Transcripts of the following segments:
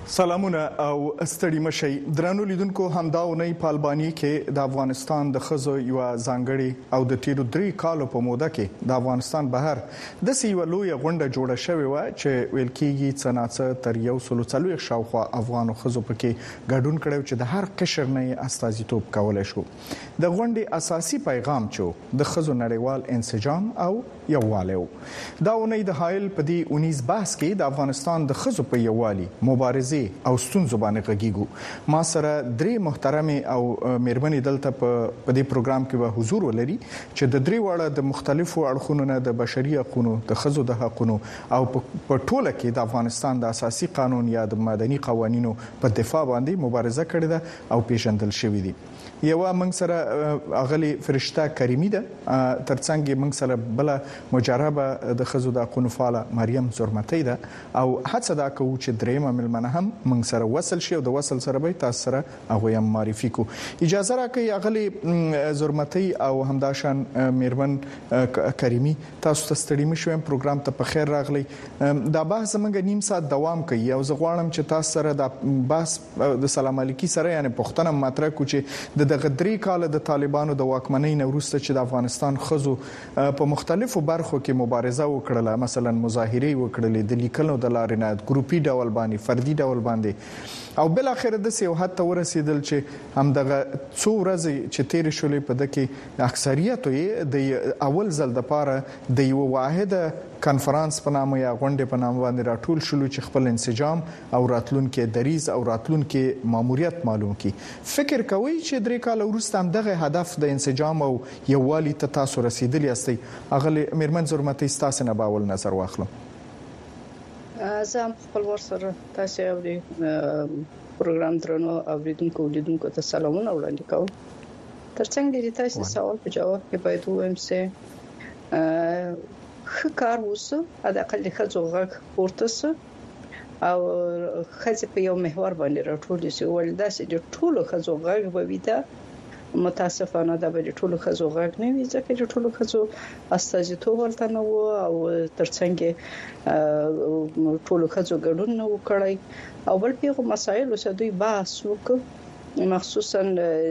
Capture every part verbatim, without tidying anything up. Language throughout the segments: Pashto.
سلامونه او ستړي مشي درنو لیدونکو همدا ونی په البانیا کې د افغانستان د خزو یو ځانګړي او د تیرو درې کالو په موده کې د افغانستان بهر د سیو لوی غونډه جوړه شوې و چې ویل کېږي څناڅه تر یو سلو څلوېښت شاوخوا افغانو خزو پکې ګډون کړو چې د هر قشر نه استازیتوب کولای شو د غونډې اساسي پیغام چې د خزو نړیوال انسجام او یووالی دا ونی د حایل په دې اونیز بحث کې د افغانستان د خزو په یووالي مبارزه او ستونزو باندې غږیږو ما سره درې محترم او مېرمنې دلته په دې پروګرام کې به حضور ولري چې د درې وړه د مختلفو اړخونو نه د بشري حقوقو د خزو د حقوقو او په ټوله کې د افغانستان د اساسي قانون یا د مدني قوانینو په دفاع باندې مبارزه کړې ده او پیژندل شوې دي یو موږ سره اغلی فرشته کریمی ده ترڅنګ موږ سره بل مجربه د خزو د حقوقو فعال مریم زرمتی ده او هڅه دا کوي چې درېمه ملمنه هم موږ سره وصل شي او د وصل سره به تاسو سره هغه هم معرفي کو اجازه راکړئ اغلی زرمتی او همداشان میرمن کریمی تاسو ته ستړي مشوم پروګرام ته په خیر راغلی دا بحث موږ نیم ساعت دوام کوي او زه غواړم چې تاسو سره د بحث د سلام علیکي سره یعنی پښتنه مطرح کو چې د دغه درې کال د طالبانو د واکمنۍ نه وروسته چې د افغانستان خزو په مختلفو برخو کې مبارزه وکړه مثلا مظاهره وکړلې د لیکلو د لارې نه ګروپي ډول باندې فردي ډول باندې او بل اخر د سیو حتی ورسېدل چې هم دغه څو ورځې چې تیر شولې په دکې اکثریت یې د اول ځل د پاره د یو واحده کانفرنس په نامه یا غونډه په نامه باندې راټول شول چې خپل انسجام او راتلونکو دریز او راتلونکو ماموریت معلوم کی فکر کوي چې درې کال وروسته هم دغه هدف د انسجام او یووالي ته تاسو رسیدلی یاستئ اغلی میرمن زرمتی تاسو نه باول نظر واخلم زه خپل ورسره تاسو یو دی پروګرام درنو اوریدونکو لیدونکو ته سلامونه وړاندې کوم ترڅنګ د تاسو سوال په جواب کې باید وایم چې ښه کار وسه د اقل خځو غږ پورته سه او خځې په یو محور باندې راټول شي ولدا چې د ټولو خځو غږ به ویده متاسفانه دا به د ټولو خځو غږ نه وي ځکه چې ټولو خځو استازیتوب ورته نه و او ترڅنګ ټولو خځو ګډون نه وکړي او بل پیغو مسایل وسه دوی بحث وکړي مخصوصا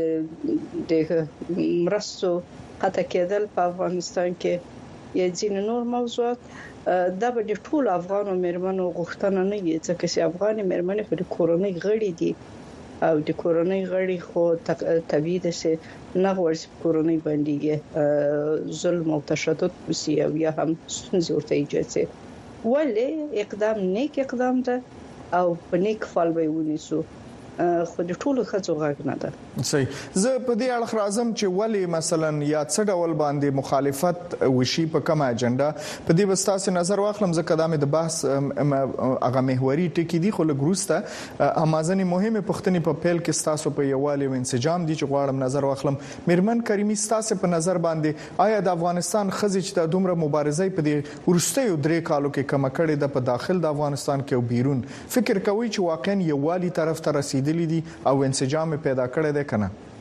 د مرستو قطع کېدل په افغانستان کې یا ځینې نور موضوعات دا به د ټول افغانو مېرمنو غوښتنه نه وي ځکه چې افغاني مېرمنې په کورونی غړي دي او د کورونی غړي خو طبيعي ده چې نه غواړي چې کورونی باندې ظلم او تشدد وسي او یا هم ستونزې ورته ایجاد شي ولې اقدام نیک اقدام ده او په نیک فال به ونیسو خو د ټولو خځو غږ نه ده صحیح زه په دې اړه خرازم چې ولی مثلا یا څه ډول باندې مخالفت وشي په کومه اجنډا په دې وستاسو نظر واخلم ځکه دا مې د بحث هغه محوري ټکی دی خو لګروسته امازنی مهمه پښتني په پیل کې تاسو په یووالي او انسجام دي چې غواړم نظر واخلم میرمن کریمی تاسو په نظر باندې آیا د افغانستان خځې چې د دومره مبارزې په دې ورستیو درې کالو کې کم کړي د په داخل د افغانستان کې او بیرون فکر کوي چې واقعا یووالي طرف ته رسیدلی دي او انسجام پیدا کړی دی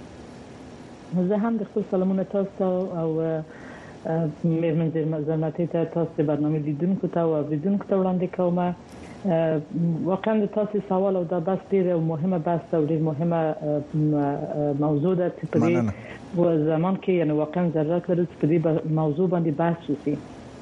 کنه زه هم د خپل سلامونه تاسو او میرمن زرمتی ته تاسو برنامه لیدونکو ته او لیدونکو ته وړاندې کوم واقعا د تاسو سوال او د بحث ډیره مهمه بحث او ډیره مهمه موضوع ده چې په دې زمان کې یعنی واقعا ضرورت لري چې په دې موضوع باندې بحث وشي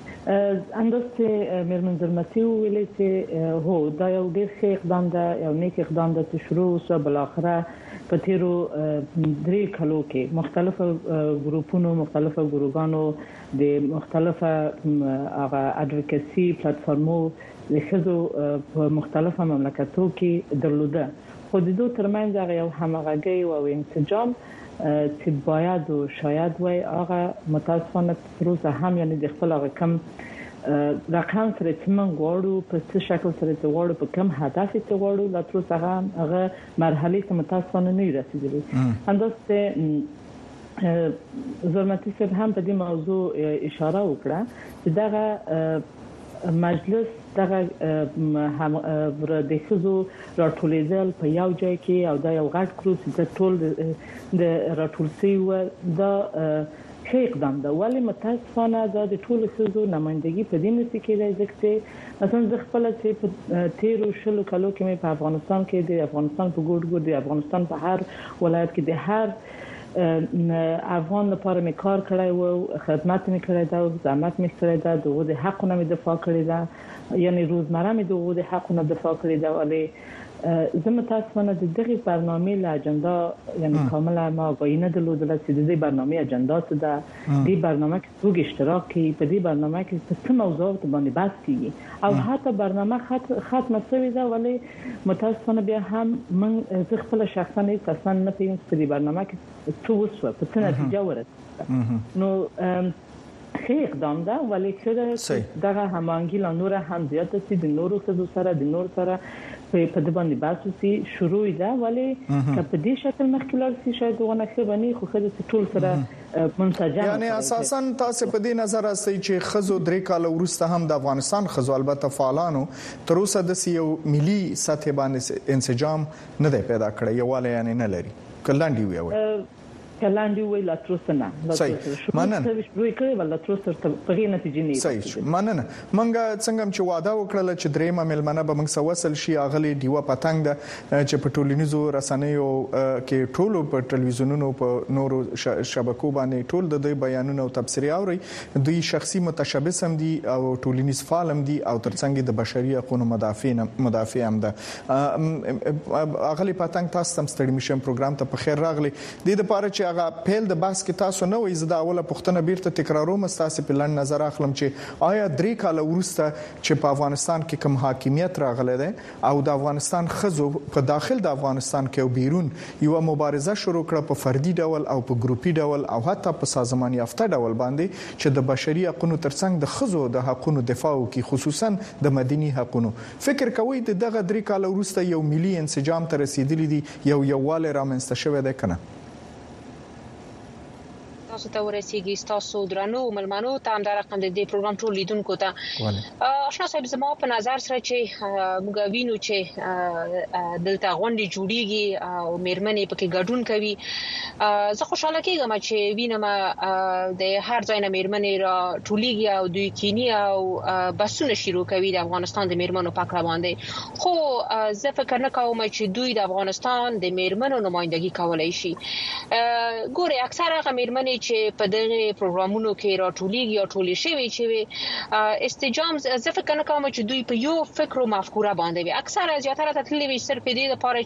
اندسته میرمن زرمتی ویلي چې هو دا یو ډیر ښه اقدام ده یو نیک اقدام ده چې شروع وسو بل اخره په تیرو درې کلو کې مختلفو ګروپونو مختلفو ګروګانو د مختلفه هغه اډوکیسي پلیټفارمو د خزو په مختلفو مملکتونو کې درلوده خو د دوه ترمنځ هغه یو همغږي او انسجام چې باید او شاید وای هغه متاسفانه پروسه هم یعنی د خپل هغه کم رقم سره چې موږ غواړو په څه شکل سره چې غواړو په کم هدف چې غواړو لا تر څنګه هغه مرحله ته متاسفانه نه رسیدلی اندسته زرمتی صاحب هم په دې موضوع اشاره وکړه چې دغه مجلس دغه هم د خزو راټولیدل په یو ځای کې او دا یو غټ کروس د ټول د راټولسي و دا ښه اقدام ده، ولی متاسفانه دا د ټولو ښځو نمائندګي په دې نسي کېدای ځکه مثلا زه خپل چې په تیرو شلو کالو کې مې په افغانستان کې د افغانستان په ګوټ ګوټ د افغانستان په هر ولایت کې د هر افغان لپاره مې کار کړی و، خدمت مې کړی دا، زحمت مې کړی دا، دغه د حقونو مې دفاع کړی دا، یعنی روزمره مې دغه د حقونو دفاع کړی دا، ولی زه متاسفانه د دغه برنامه له اجندا یعنی کاملا ما آگاهی ندارم چې د دې برنامه اجندا څه ده، دې برنامه کې څوک اشتراک کوي، په دې برنامه کې په څه موضوعات باندې بحث کیږي او حتی برنامه ختمه شوې ده، ولی متاسفانه بیا هم من زه خپل شخصا هیڅ اصلا نه پېژنم چې دې برنامه کې څه وشو، په څه نتیجه ورسېده. نو ښه اقدام ده، ولی چې دغه هماهنګي لا نور هم زیاته شي، د نورو ښځو سره د نور سره په دې باندې بحث وشي شروع ده، ولی که په دې شکل مخکې لاړ شي شاید دغه نه ښه بني، خو ښځې ټول سره منسجم. یعنی اساسا تاسو په دې نظر راستئ چې ښځو درې کال وروسته هم د افغانستان ښځو البته فعالانو تر اوسه د یو ملي سطح باندې انسجام نه دی پیدا کړی، یواله یعنی نه لري کلاندی وي کلاندی وی لا تروسنه صحیح مننه شروع کړی ولا تروسر ته په غیر نتیجې نه صحیح مننه. منګه څنګه چې وعده وکړل چې درېمه ملمنه به موږ سوسل شي اغلی دیوا پتنګ ده چې په ټولنیزو رسنیو کې ټولو په ټلویزیونونو په نورو شبکو باندې ټول د دوی بیانونه او تبصرې اوري، دوی شخصي متشبث هم دي او ټولنیز فعال هم دي او ترڅنګ د بشري حقوقو مدافع مدافع هم ده. اغلی پتنګ تاسو تم ستړي مشم پروګرام ته په خیر راغلی. د دې لپاره چې هغه پیل د بحث کې تاسو نه وې زده اوله پښتنه بیرته تکراروم تاسو په لړ نظر اخلم چې آیا درې کال وروسته چې په افغانستان کې کوم حاکمیت راغلی دی او د افغانستان ښځو په داخل د افغانستان کې او بیرون یو مبارزه شروع کړه په فردي ډول او په ګروپي ډول او حتی په سازمان یافته ډول باندې چې د بشري حقوقو ترڅنګ د ښځو د حقوقو دفاع وکړي، خصوصا د مدني حقوقو. فکر کوي د دغه درې کال وروسته یو ملي انسجام ته رسیدلی دی، یو یووالی رامنځته شوی دی کنه؟ تاسو ته ورسیږي تاسو درنو ملمنو ته هم د رقم د دې پروګرام ټول لیدونکو ته آشنا صاحب زما په نظر سره چې موږ وینو چې دلته غونډې جوړیږي او میرمنې پکې ګډون کوي. زه خوشاله کېږم چې وینم د هر ځای نه میرمنې را ټولېږي او دوی کینی او بحثونه شروع کوي د افغانستان د میرمنو په اړه باندې، خو زه فکر نه کوم چې دوی د افغانستان د میرمنو نمائندګي کولای شي. ګوره اکثره هغه میرمنې چې په دغه پروګرامونو کې راټولېږي او ټولې شوی چې استجام زه فکر نه کوم چې دوی په یو فکر او مفکوره باندې وي، اکثره زیاتره تللی وي صرف دې لپاره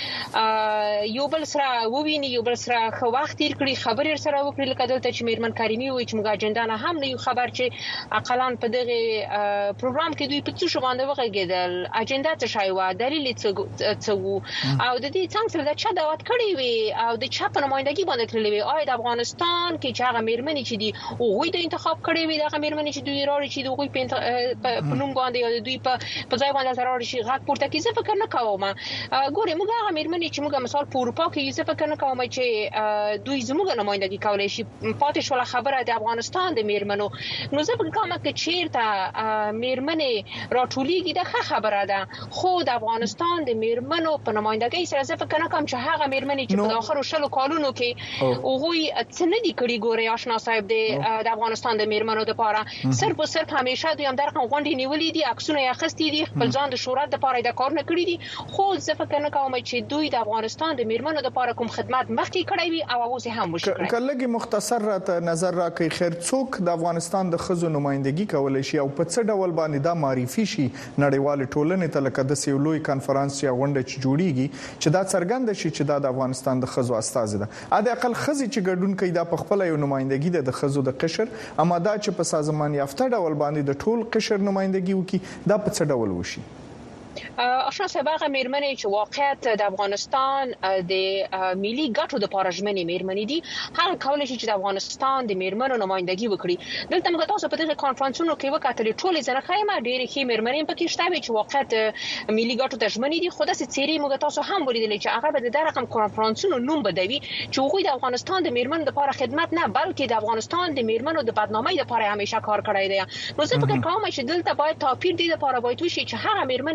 چې یو بل سره وویني، یو بل سره خو وخت تیر کړي، خبرې سره وکړي، لکه دلته چې میرمن کریمي وي چې موږ اجنډا نه هم نه یو خبر چې اقلان په دغه پروګرام کې دوی په څه شو باندې وغږیدل، اجنډا څه شای و، دلیل څه وو او د دې څنګه سره د چا دعوت کړی وي او د چا په نمائندګي باندې تللی وي. آیا د افغانستان کې چې هغه میرمنې چې دي هغه د انتخاب کړي وي، هغه میرمنې چې دوی راړي چې دوی په نوم باندې یا دوی په په ځای باندې راړي شي غاټ پورته کې زه فکر نه کوم. ګورې موږ هغه میرمنې چې موږ مثال په اروپا کې زه فکر نه کوم چې دوی زموږ نمائندګي کولای شي. پاتې شو خبره د افغانستان د میرمنو، نو زه فکر کوم چې چیرته میرمنې راټولېږي د ښه خبره ده، خو د افغانستان د میرمنو په نمائندګۍ سره زه فکر نه کوم چې هغه میرمنې چې په اخر شلو کالونو کې هغه څه نه دي کړي. ګوري آشنا صاحب د افغانستان د میرمنو لپاره صرف او صرف همیشه دوی هم درخه غونډې نیولې دي، عکسونه یې اخیستي دي، خپل ځان د شورا لپاره د کار نه کړی دي، خو زه فکر نه کوم چې دوی د افغانستان د میرمنو لپاره کوم خدمت مخکې کړی وي او اوس هم وشي. کله مختصر راته نظر راکړي خیر څوک د افغانستان د ښځو نمائندګي کولای شي او په څه ډول باندې دا معرفي شي نړیوال ټولنې ته، لکه د سیولوي کانفرنس یا غونډه چې جوړیږي چې دا څرګند شي چې دا د افغانستان د ښځو استازي ده. ا د اقل ښځې چې ګډون کوي دا په خپل یو نمائندګي ده د ښځو د قشر، اما دا چې په سازمان یافته ډول باندې د ټول قشر نمائندګي وکي دا په څه ډول وشي؟ آشنا صاحب هغه میرمنې چې واقعیت د افغانستان د ملي ګټو د لپاره ژمنې میرمنې دي، هغه کولای شي چې د افغانستان د میرمنو نمائندګي وکړي. دلته موږ تاسو په دغه کانفرنسونو کې وکړل ټولې ځنه خایمه ډېرې ښې میرمنې پکې شته چې واقعیت ملي ګټو د ژمنې دي، خو د سيري موږ تاسو هم ولیدل چې هغه به د رقم کانفرنسونو نوم بدوي چې هغه د افغانستان د میرمنو لپاره خدمت نه بلکې د افغانستان د میرمنو د بدنامۍ لپاره همیشه کار کړی دی. نو زه فکر کوم چې دلته باید توپیر دی لپاره باید وشي چې هغه میرمنې واقعیت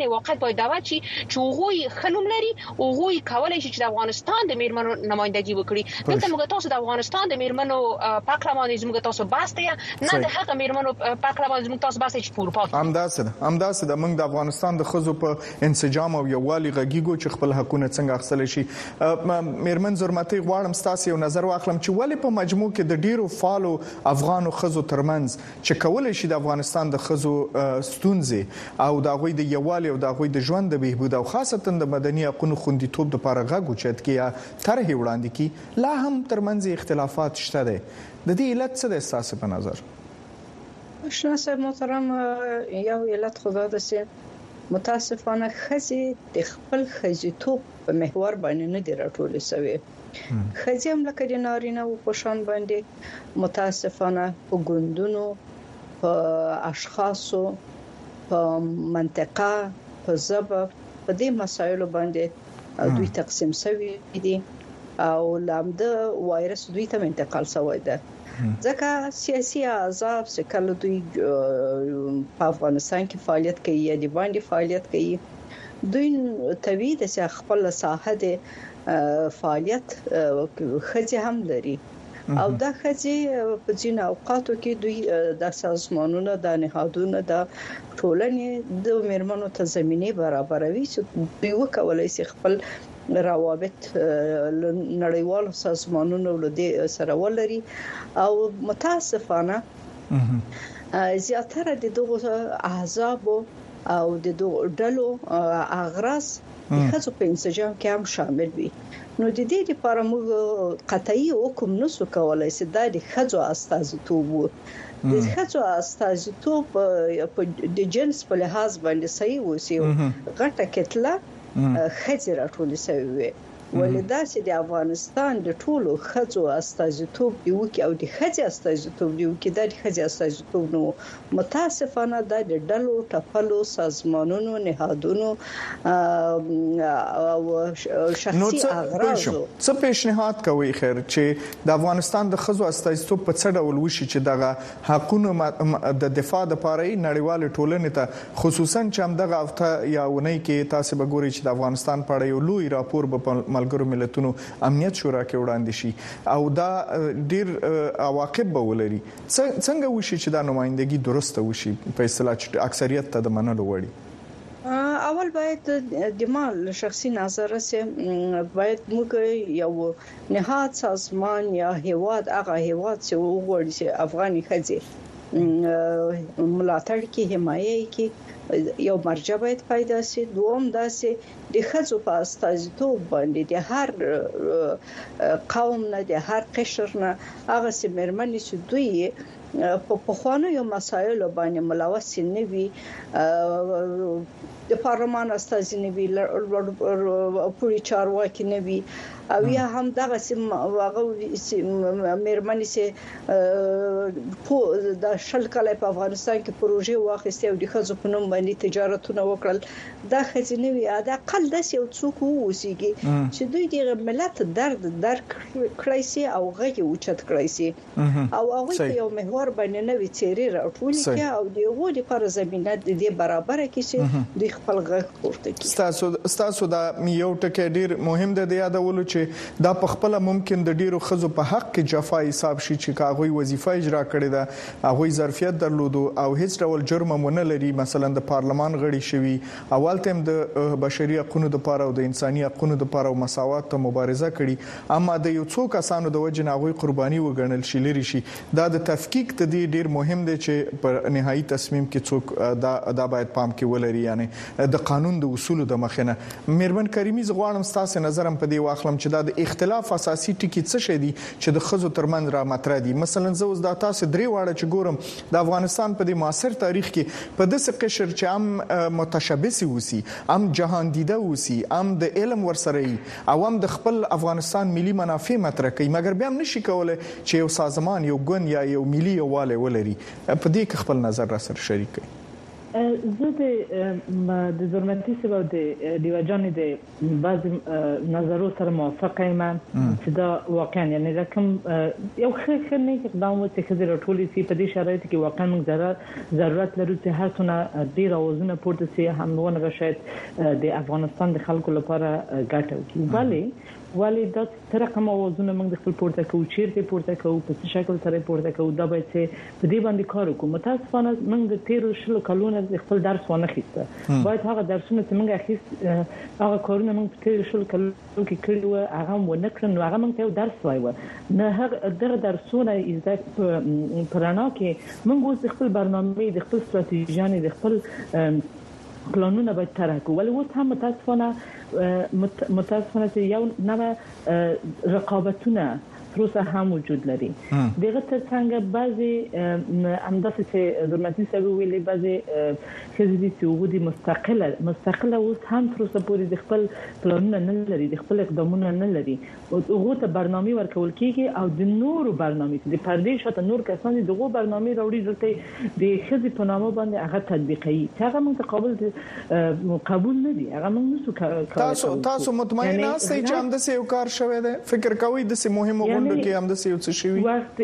باید دعوت شي چې هغوی خنوم لري او هغوی کولای شي چې د افغانستان د میرمنو نمائندګي وکړي. دلته موږ تاسو د افغانستان د میرمنو پاکلمان زموږ تاسو باسته نه د هغه میرمنو پاکلمان زموږ تاسو باسته چې پور پات همداسه همداسه د موږ د افغانستان د خزو په انسجام او یووالي غږیږو چې خپل حقونه څنګه اخیستل شي. میرمن زرمتي غواړم ستاسو یو نظر واخلم چې ولې په مجموع کې د ډیرو فالو افغانو خزو ترمنځ چې کولای شي د افغانستان د خزو ستونزې او د غوي د یووالي او د غوي د ژوند د بهبود او خاصتا د مدني حقوقو خوندیتوب د لپاره غږ اوچت کیه طرح وړاندې کی لا هم ترمنځ اختلافات شته ده. د دې علت څه ده تاسو په نظر؟ شناسه محترم یو علت خدا ده چې متاسفانه خزي د خپل خزيتوب په محور باندې نه دی راټول شوی. خزي هم لکه د نارینه او پوشان باندې متاسفانه په ګوندونو په اشخاصو په منطقه په ضبط په دې مسایلو باندې دوی تقسیم شوی دي او لامده وایرس دوی ته انتقال شوی ده. ځکه سیاسي احزاب چې کله دوی په افغانستان کې فعالیت کوي یا د باندې فعالیت کوي دوی توی د خپل ساحه د فعالیت خځې هم لري او دا خځې په ځینو اوقاتو کې دوی د سازمانونو د نهادونو د ټولنې د میرمنو ته زمينه برابروي چې دوی وکولای شي خپل روابط نړیوالو سازمانونو له سره ولري او متاسفانه زیاتره د دغه احزاب او د دغه ډلو اغراض د خځو په انسجام کې هم شامل وي. نو د دې لپاره موږ قطعي حکم نشو کولای چې دا د خځو استازیتوب وو. د خځو استازیتوب د جنس په لحاظ باندې صحیح وسی غټه کتله خځې راټول شوی وي ولدا چې د افغانستان د ټولو خځو استازیتوب دی وکي او د خځې استازیتوب دی وکي د خځې استازیتوب نو متاسفانه د ډلو ټپلو سازمانونو نهادونو او شخصي اغراض څه پیشنهاد کوي خیر چې د افغانستان د خځو استازیتوب په څه ډول وشي چې دغه حقوقو د دفاع لپاره نړیوال ټولنې ته خصوصا چې هم دغه هفته یا ونی کې تاسو به ګورئ چې د افغانستان په اړه یو لوی راپور په ملګرو ملتونو امنیت شورا کې وړاندې شي او دا ډیر عواقب به ولري. څنګه وشي چې دا نمائندګي درسته وشي په اصطلاح چې اکثریت ته د منلو وړي؟ اول باید د مال شخصي نظر سره باید موږ یو نهاد سازمان یا هیواد هغه هیواد چې وګوري چې افغاني خځې ملاتړ کې حمایت کې یو مرجع باید پیدا شي. دوم داسې د خځو په استازیتوب باندې د هر قوم نه د هر قشر نه هغه سیمرمنې چې دوی په پخوانیو مسایلو باندې ملوث نه وي د پارلمان استازي نه وي پوری چارواکي نه وي او یا هم دغه سیم واغه مېرمنې سي په د شل کال په افغانستان کې پروژې واخیستې او د خځو په نوم باندې تجارتونه وکړل. دا خځنوي اده قل د یو څوک ووسیږي چې دوی د ملت درد درک کړی سي او غږی اوچت کړی سي او هغه په یو محور باندې نوې چیرې راټول کړي او دغه لپاره زمينه د دې برابر کړي چې د خپل غږ پورته کړي. تاسو تاسو دا یو ټکی ډیر مهم دی د یادولو چې دا په خپل ممکن د ډیرو خزو په حق کې جفا حساب شي چې کاغوي وظیفه اجرا کړې ده هغه ظرفیت درلودو او هیڅ ډول جرم مونږ لري مثلا د پارلمان غړي شوی اول تم د بشري حقوقو لپاره او د انساني حقوقو لپاره او مساوات ته مبارزه کړي اما د یو څو کسانو د وجه نه غوي قرباني وګڼل شي لري شي دا د تفکیک ته ډیر مهم دی چې په نهایي تصمیم کې څوک دا دا باید پام کې ولري یعنی د قانون د اصولو د مخنه. میرمن کریمی زغوانم ستاسو نظرم په دې واخلم چې دا د اختلاف اساسي ټکی څه شي دي چې د خزو ترمن را مطرح دي. مثلا زه اوس د تاسو درې واړه چې ګورم د افغانستان په دې معاصر تاریخ کې په داسې قشر چې هم متشابه وسی هم جهان دیده وسی هم د علم ورسره او هم د خپل افغانستان ملي منافع مطرح کوي مګر بیا هم نشي کولای چې یو سازمان یو ګوند یا یو ملي یووالی ولري. په دې کې خپل نظر را سره شریک کړئ. زه د درمتي سبا د دیوجان د بعض نظرو سره موافق یم چې دا واقعا یعنی رقم یو ښه نه اقدام و چې خزر ټولې سي په دې شرایط کې واقعا موږ ضرورت لرو چې هر څونه ډیر اوازونه پورته سي همونه شاید د افغانستان د خلکو لپاره ګټه وکړي ولی ولی دا تر کومه اوازونه موږ د خپل پورته کوو چیرته پورته کوو په څه شکل سره پورته کوو دا باید چې په دې باندې کار وکړو متاسفانه موږ د تیرو شلو کلونو د خپل درس ونه خسته باید هغه درسونه چې موږ اخیست هغه کارونه موږ په تیرو شلو کلونو کې کړی و هغه ونه کړن هغه موږ ته درس وایو نه هغه دغه درسونه زده پرانا کې موږ اوس د خپل برنامه د خپل ستراتیژي د خپل پلانونه باید طرح کړو ولې اوس هم متاسفانه متاسفانه چې یو نوې رقابتونه پروسه هم وجود لري دغه ترڅنګ بعضي همداسې چې درمتي سبب ویلي بعضي خزيدي سعودي مستقله مستقله اوس هم پروسه پورې د خپل پلانونه نه لري د خپل اقدامونه نه لري او هغه ته برنامه ورکول کیږي او د نورو برنامه د پردې شته نور کسان دغه برنامه راوړي دلته د خزي په نامه باندې هغه تطبیقي هغه موږ قابل قبول نه دي هغه موږ تاسو تاسو مطمئن یاست چې هم د سیو کار شوه ده فکر کوي د سیمه مهمه کې هم د سیو څه شوی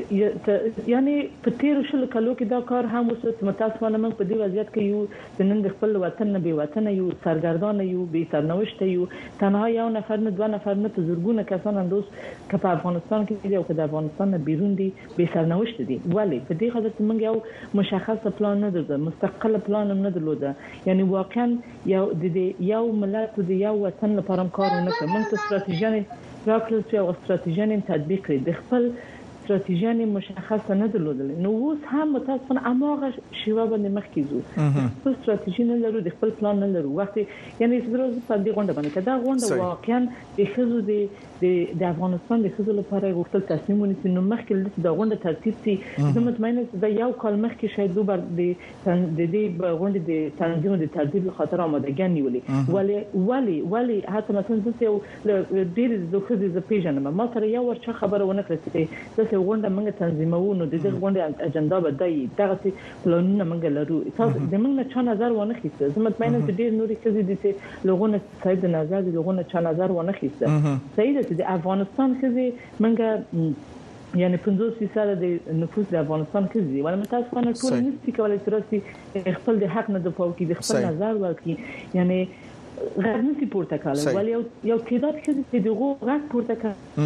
وخت یعنی په تیر شل کلو کې دا کار هم وسوت متاسفانه موږ په دې وضعیت کې یو د نن د خپل وطن نه بي وطن یو سرګردان یو بي سرنوشت یو تنها یو نفر نه دوه نفر نه په زورګونه کسان اندوس که په افغانستان کې یو که د افغانستان نه بیرون دي بي سرنوشت دي ولی په دې خاطر موږ یو مشخص پلان نه درلود مستقل پلان نه درلود یعنی واقعا یو د یو ملت د یو وطن لپاره کار نه کوي موږ ستراتیژي راکړل چې او ستراتیژي تطبیق کړي د خپل ستراتیژي مشخصه نه درلودل نو اوس هم متاسفانه اماغه شیوه باندې مخکې ځو خپل ستراتیژي نه لرو د خپل پلان نه لرو وخت یعنی زروز په دې غونډه باندې کدا غونډه واقعا د خزو د د افغانستان د خزو لپاره غوښتل تصمیم ونیسي نو مخکې د غونډه ترتیب سي زه مطمئنه چې دا یو کال مخکې شاید دوه بر د د دې غونډه د تنظیم د ترتیب خاطر آمادګي نیولې ولی ولی ولی حتی مثلا زه یو ډیر د خزو ز پیژنم ما سره یو ورچا خبره ونه کړې چې غونډه موږ تنظیمو نو د دې غونډې اجنډا بدای دغه پلانونه موږ لرو تاسو د موږ نه چا نظر ونه خسته زه مطمئنه چې ډیر نوري کزي دي چې لغونه صاحب د نظر د لغونه چا نظر ونه خسته صحیح ده چې د افغانستان کزي موږ یعنی پنځوس فیصد د نفوس د افغانستان کې دي ولې متاسفانه ټول نشي کولای ترسي خپل د حق نه دفاع وکړي د خپل نظر ورکړي یعنی غیر نسی پورته کول ولی یو تعداد کې دغه غږ پورته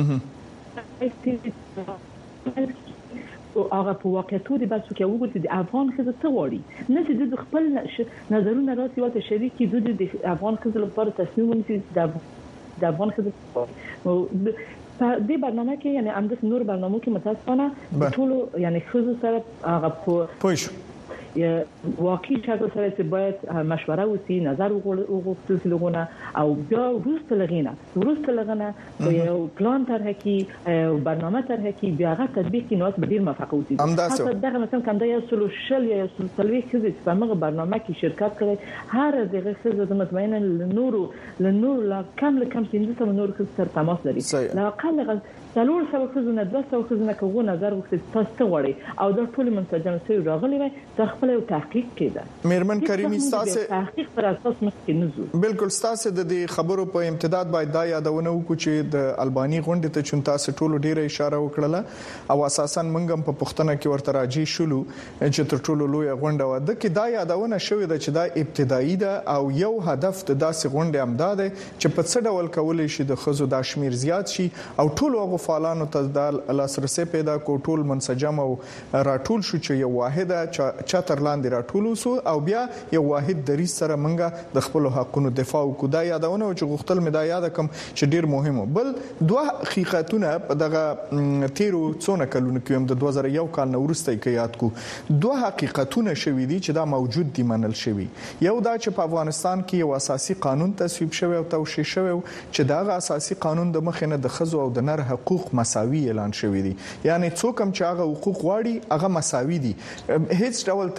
کوي او هغه په واقعیتو بس کې وګورئ د افغان خزه څه وړي نه چې د خپل نظرونه راسي ولته شریکي د افغان خزه لپاره تصمیم ونیسي د افغان خزه په دې برنامه کې یعنی انداز نور برنامه کې متاسفانه ټول یعنی خزه سره هغه پوښ واقعي شکل سره چې باید مشوره وسی نظر وغوښتل شي لغونه او بیا وروسته لغینه وروسته لغنه یو پلان طرح کی او برنامه طرح کی بیا غا تطبیق کی نوس بدیر موفق وسی حتی دغه مثلا کنده یو سولوشل یا سولوی چې په موږ برنامه کې شرکت کړي هر دغه څه د مطمئن لنورو لنور لا کم کم سیند نور سره تماس لري لا اقل څلور سوه خزونه دوه سوه خزونه کوو نظر وکړي تاسو غواړي او د ټول منسجم سوي راغلي وي د خپل تحقیق کړه میرمن کریمی تاسو تحقیق پر اساس مخکې نزو بالکل تاسو د خبرو په امتداد باید دا یادونه وکړو چې د البانی غونډه ته چون تاسو ټول ډیره اشاره وکړه او اساسا موږ په پښتنه کې ورته راځي شلو چې تر ټولو لوی غونډه و د کې دا یادونه شوې ده چې دا ابتدایي ده او یو هدف د داسې غونډه امداده چې په څه ډول کولای شي د خزو د شمیر زیات شي او ټول هغه فعالانو ته د لاسرسي پیدا کو ټول منسجم او راټول شو چې یو واحده چاتر لاندې راټول سو او بیا یو واحد دریځ سره منګه د خپل حقونو دفاع وکړو دا یادونه چې غوښتل مې دا یاد کم چې ډیر مهمه بل دوه حقیقتونه په دغه تیرو څونه کلونو کې هم د دوه زره یو کال نورسته کې یاد کو دوه حقیقتونه شوي دي چې دا موجود دي منل شوی یو دا چې په افغانستان کې یو اساسي قانون تصویب شوی او توشیح شوی چې دا اساسي قانون د مخینه د خزو او د نر حقوق مساوي اعلان شوی دي یعنی څوک هم چې هغه حقوق غواړي هغه مساوي دي هیڅ ډول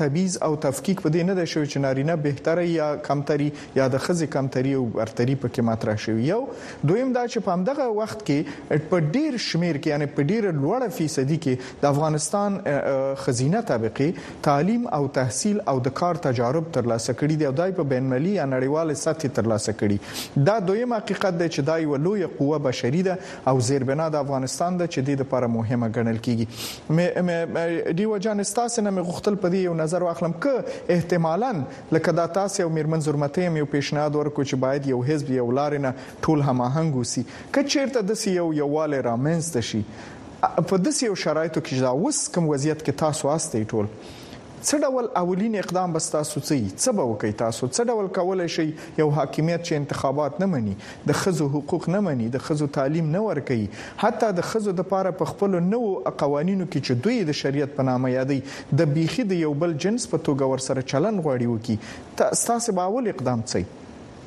تبعیض او تفکیک په دې نه د شوی چې نارینه بهتره یا کمتري یا د خزي کمتري او برتري پکې مطرح شوی. یو دویم دا چې په همدغه وخت کې په ډیر شمیر کې یعنی په ډیر لوړه فیصدي کې د افغانستان خزینه طبقه تعلیم او تحصیل او د کار تجارب ترلاسه کړي دي او دای په بین‌المللي یا نړیوال سطح ترلاسه کړي. دا دویم حقیقت دی چې دای ولوی قوه بشري ده او زیربنا د افغانستان ده چې د لپاره مهمه ګڼل کیږي. مې دیو جان استاسه نه غوښتل په دې یو نظر واخلم ک احتمالاً لکه دا تاسو یو میرمن زرمته یو پیشنهاد ورکو چې باید یو حزب یو لارنه ټول هماهنګ وسی ک چیرته د یو یواله رامنځته شي په داسې یو شرایطو کې دا اوس کوم وضعیت کې تاسو واستئ ټول څه ډول اولین اقدام بس تاسو څه به وکړئ تاسو څه ډول کولای شئ یو حاکمیت چې انتخابات نه مني د خزو حقوق نه مني د خزو تعلیم نه ورکوي حتی د خزو د لپاره په خپل نو قوانینو کې چې دوی د شریعت په نامه یادي د بیخي د یو بل جنس په توګه ورسره چلن غواړي وکي تاسو به اول اقدام څه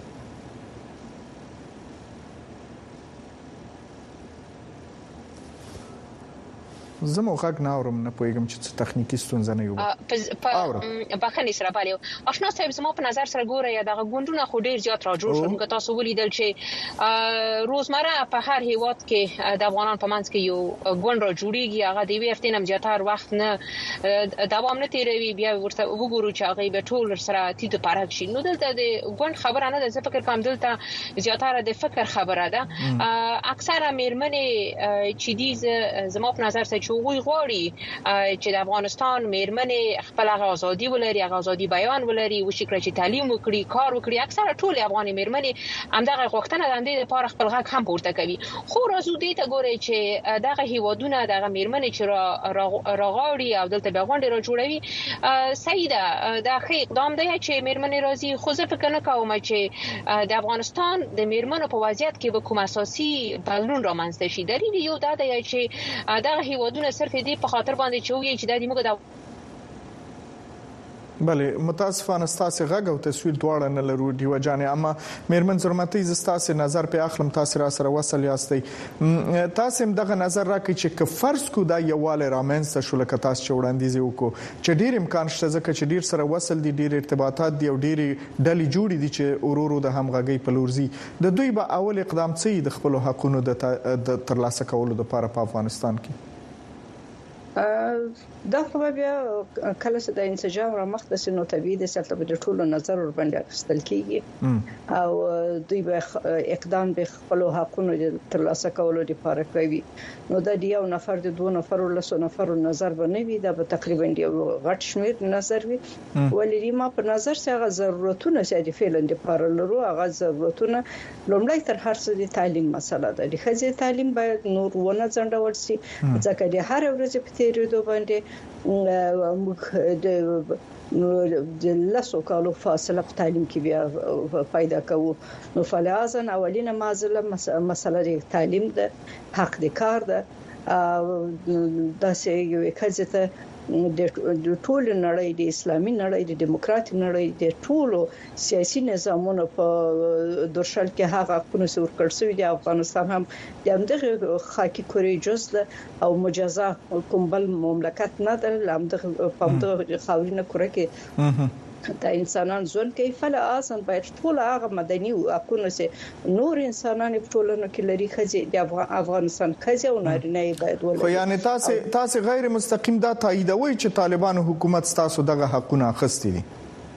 زمو غږ نه اورم نه پوهیږم چې څه تخنیکی ستونزه نه یو په بخښنې سره پالیو آشنا صاحب زمو په نظر سره ګوره یا دغه ګوندونه خو ډیر زیات راجوړ شول که تاسو ولیدل چې روزمره په هر هیواد کې د افغانان په منځ کې یو ګوند را جوړیږي هغه د وی افتینم زیاتار وخت نه دوام نه تیروي بیا ورته وګورو چې هغه به ټول سره تید پرک شي. نو دلته د ګوند خبره نه ده زه فکر کوم دلته زیاتره د فکر خبره ده. اکثره میرمنې چې دي زمو په نظر سره چې وی غواړي چې د افغانستان میرمنې خپل آزادي ولري آزادي بیان ولري او شکر چې تعلیم وکړي کار وکړي اکثره ټول افغاني میرمنې همدغه غوښتنه د دې لپاره خپل غږ هم پورته کوي. خو راځو دې ته ګوري چې دغه هیوادونه دغه میرمنې چې راغاړي او دلته به غونډه را جوړوي سیده دا ښه اقدام دی چې میرمنې راځي. خو زه فکر نه کوم چې د افغانستان د میرمنو په وضعیت کې به کوم اساسي بدلون رامنځته شي. دلیل یو دا دی چې دغه هیوادونه صرف دې په خاطر باندې چې وایي چې د دې موږ د بله متاسفانه ستاسو غږ او تصویر دواړه نه لرو دیو جان اما میرمن زرمتي زستاسو نظر په اخلم تاسو را سره وصل یاستئ تاسو هم دغه نظر راکړئ چې ک فرض کو دا یواله رامنځته شو لکه تاسو چې وړاندیز وکړو چې ډیر امکان شته ځکه چې ډیر سره وصل دي ډیر ارتباطات دي او ډیر ډلې جوړې دي چې اورورو د همغږي په لورځي د دوی به اول اقدام څه د خپل حقوقو د ترلاسه کولو لپاره په افغانستان کې دا خو بیا کله چې د انسجام را مخ د سينو طبيعي د سلطه په ټولو نظر ور باندې اخستل کیږي او دوی به اقدام به خپل حقوقو ترلاسه کولو لپاره کوي. نو د یو نفر د دوه نفر له سو نفر نظر باندې دا به تقریبا یو غټ شمیر نظر وي ولې ما په نظر څنګه ضرورتونه چې د فعل لپاره لرو هغه ضرورتونه لومړی تر هر څه د تعلیم مسله ده. د خځې تعلیم باید نور ونه ځنډول شي ځکه د هر ورځ په تیریدو باندې موږ د د لاسو کالو فاصله په تعلیم کې بیا پیدا کوو. نو فلازن اولینه مازله مسله د تعلیم د حق د کار ده د سې یو کځته د ټول نړۍ د اسلامي نړۍ د دیموکراتیک نړۍ د ټولو سیاسي نظامونو په درشل کې هغه حقونه سور کړسوي د افغانستان هم د همدغه خاکی کوري جز او مجازا کوم بل مملکت نه ده لامدغه په همدغه خاورینه کوره کې د انسانان ژوند کې فله آسان باید ټول هغه مدني حقوقونه سي نور انسانان په ټولنه کې لري خځې د افغانستان خځې او نارینه باید ولري. خو یعنی تاسو تاسو غیر مستقیم دا تاییدوي چې طالبان حکومت تاسو دغه حقوقونه اخستي دي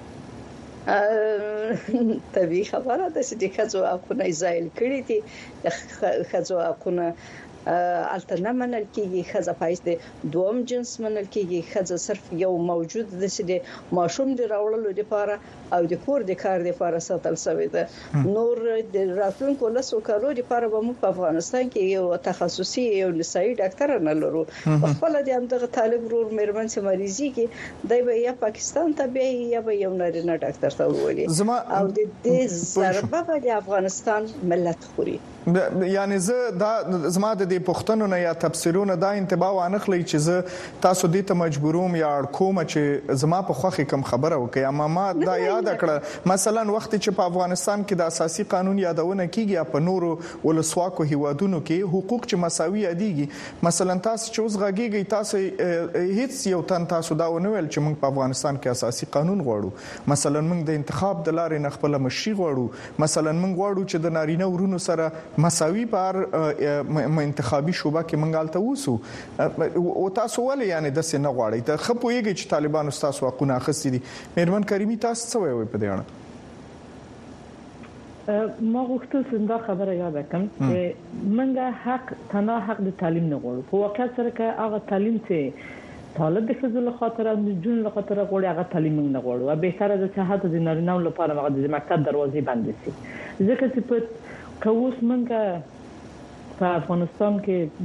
طبيعي خبره ده چې د خځو حقوقونه زایل کړی دي د خځو حقوقونه الټرنیټ منل کېږي خزه پایسته دوم جنس منل کېږي خزه صرف یو موجود د سې ماشوم دی راوړلو لپاره او د کور د کار لپاره ساتل شوی ده. نور د راتلونکو لاسو کارو لپاره به موږ په افغانستان کې یو تخصصي یو نسایي ډاکټر نه لرو. خپل د همدغه طالب ورور مېرمن چې مریضي کې دی به یا پاکستان ته به یا به یو نارینه ډاکټر ته وولي او د دې ضربه به د افغانستان ملت خوري. یعنی زه دا زما د دې پښتنو نه یا تفسیرونه دا انتباه وانخلی چې زه تاسو دې ته مجبوروم یا اړکوم چې زما په خوخي کم خبره وکي اما ما دا یاد کړه مثلا وخت چې په افغانستان کې د اساسي قانون یادونه کیږي په نورو ولسواکو هیوادونو کې حقوق چې مساوي یادېږي مثلا تاسو چې اوس غږیږي تاسو هیڅ یو تن تاسو دا ونه ویل چې موږ په افغانستان کې اساسي قانون غواړو مثلا موږ د انتخاب د لارې نه خپل مشري غواړو مثلا موږ غواړو چې د نارینه ورونو سره مساوي پر انتخابي شوبه کې منګالته وسو او تاسو ولې یعنی د سینه غواړي ته خپويږي چې طالبانو تاسو حقونه اخستي دي مېرمن کریمي تاسو څه وایي په دې اړه ما غوښتل څنګه خبره یاد کړم چې منګه حق تنا حق د تعلیم نه غواړو په واقعیت سره کې هغه تعلیم چې طالب د فزول خاطر د جون له خاطر غواړي هغه تعلیم نه غواړو او به تر د صحت د نارینه لپاره هغه د مکتب دروازې بندې شي ځکه چې په کوس منګه په افغانستان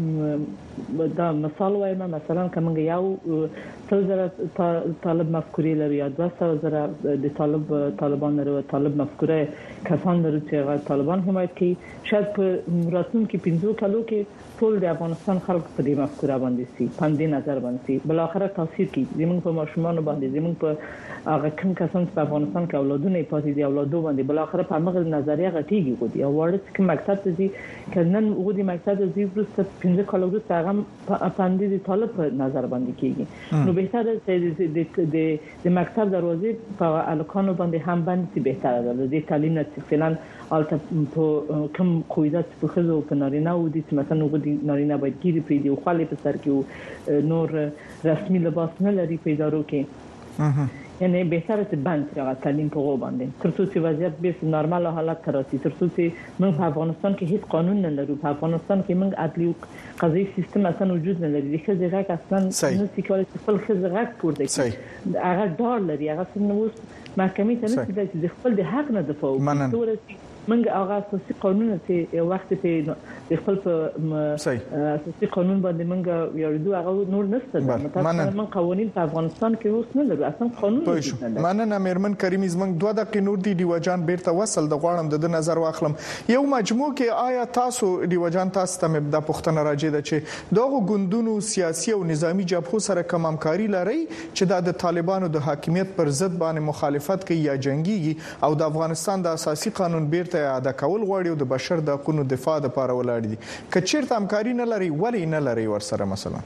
کې دا مثال وایم مثلا کومه یو څو زره طالب مفکوري لري یا دوه سوه زره د طالب طالبان لري طالب مفکوره کسان لري چې طالبان حمایت کوي شاید په راتلونکي پنځو کالو کې ټول د افغانستان خلک په دې مفکوره باندې سي پاندې نظر باندې سي بل اخر تاثیر کوي زموږ په ماشومان باندې زموږ په هغه کوم کسان په افغانستان کې اولادونه پاتې دي اولادو باندې بل اخر په هغه نظریه غټیږي خو دي او ورته کوم مکتب ته دي کنن وګړي مکتب ته دي ورسته پنځه کالو وروسته هغه پاندې دي طالب په نظر باندې کیږي نو به تر چې د د مکتب دروازې په الکانو باندې هم باندې به تر ده د تعلیم نه فعلا البته په کوم قویدات په خزو په نارینه و دي چې مثلا وګړي نارینه باید ګیری پری دی او خالي په سر کې نور رسمي لباس نه لري په ادارو کې یعنی بهتره چې بند شي تعلیم په غو باندې تر څو چې وضعیت به نورمال حالت ته راسي تر څو چې موږ په افغانستان کې هیڅ قانون نه لرو په افغانستان کې موږ عدلي او قضایي سیستم اصلا وجود نه لري چې ځکه چې اصلا نه سیکول خپل خزغه پورته کوي هغه ډار لري هغه څنګه محکمې ته نه چې خپل د حق نه دفاع وکړي منګ هغه اساسي قانون چې یو وخت ته د خپل په اساسي قانون باندې منګ یاردو هغه نور نشته مثلا من قوانين په افغانستان کې اوس نه لري اصلا قانون نه مننه مېرمن کریمي زمنګ دوه دقیقې نور دی دیوجان بیرته وصل د غواړم د نظر واخلم یو مجموع کې آیا تاسو دیوجان تاسو ته مبدا پښتنه راځي د چې دغه ګوندونو سیاسي او نظامی جبهو سره کوم همکاري لري چې د طالبانو د حاکمیت پر ضد باندې مخالفت کوي یا جنگيږي او د افغانستان د اساسي قانون بیرته ادا کول غواړي او د بشر د حقوقو دفاع لپاره ولاړ دي کچیرته همکاري نه لري ولی نه لري ورسره مثلا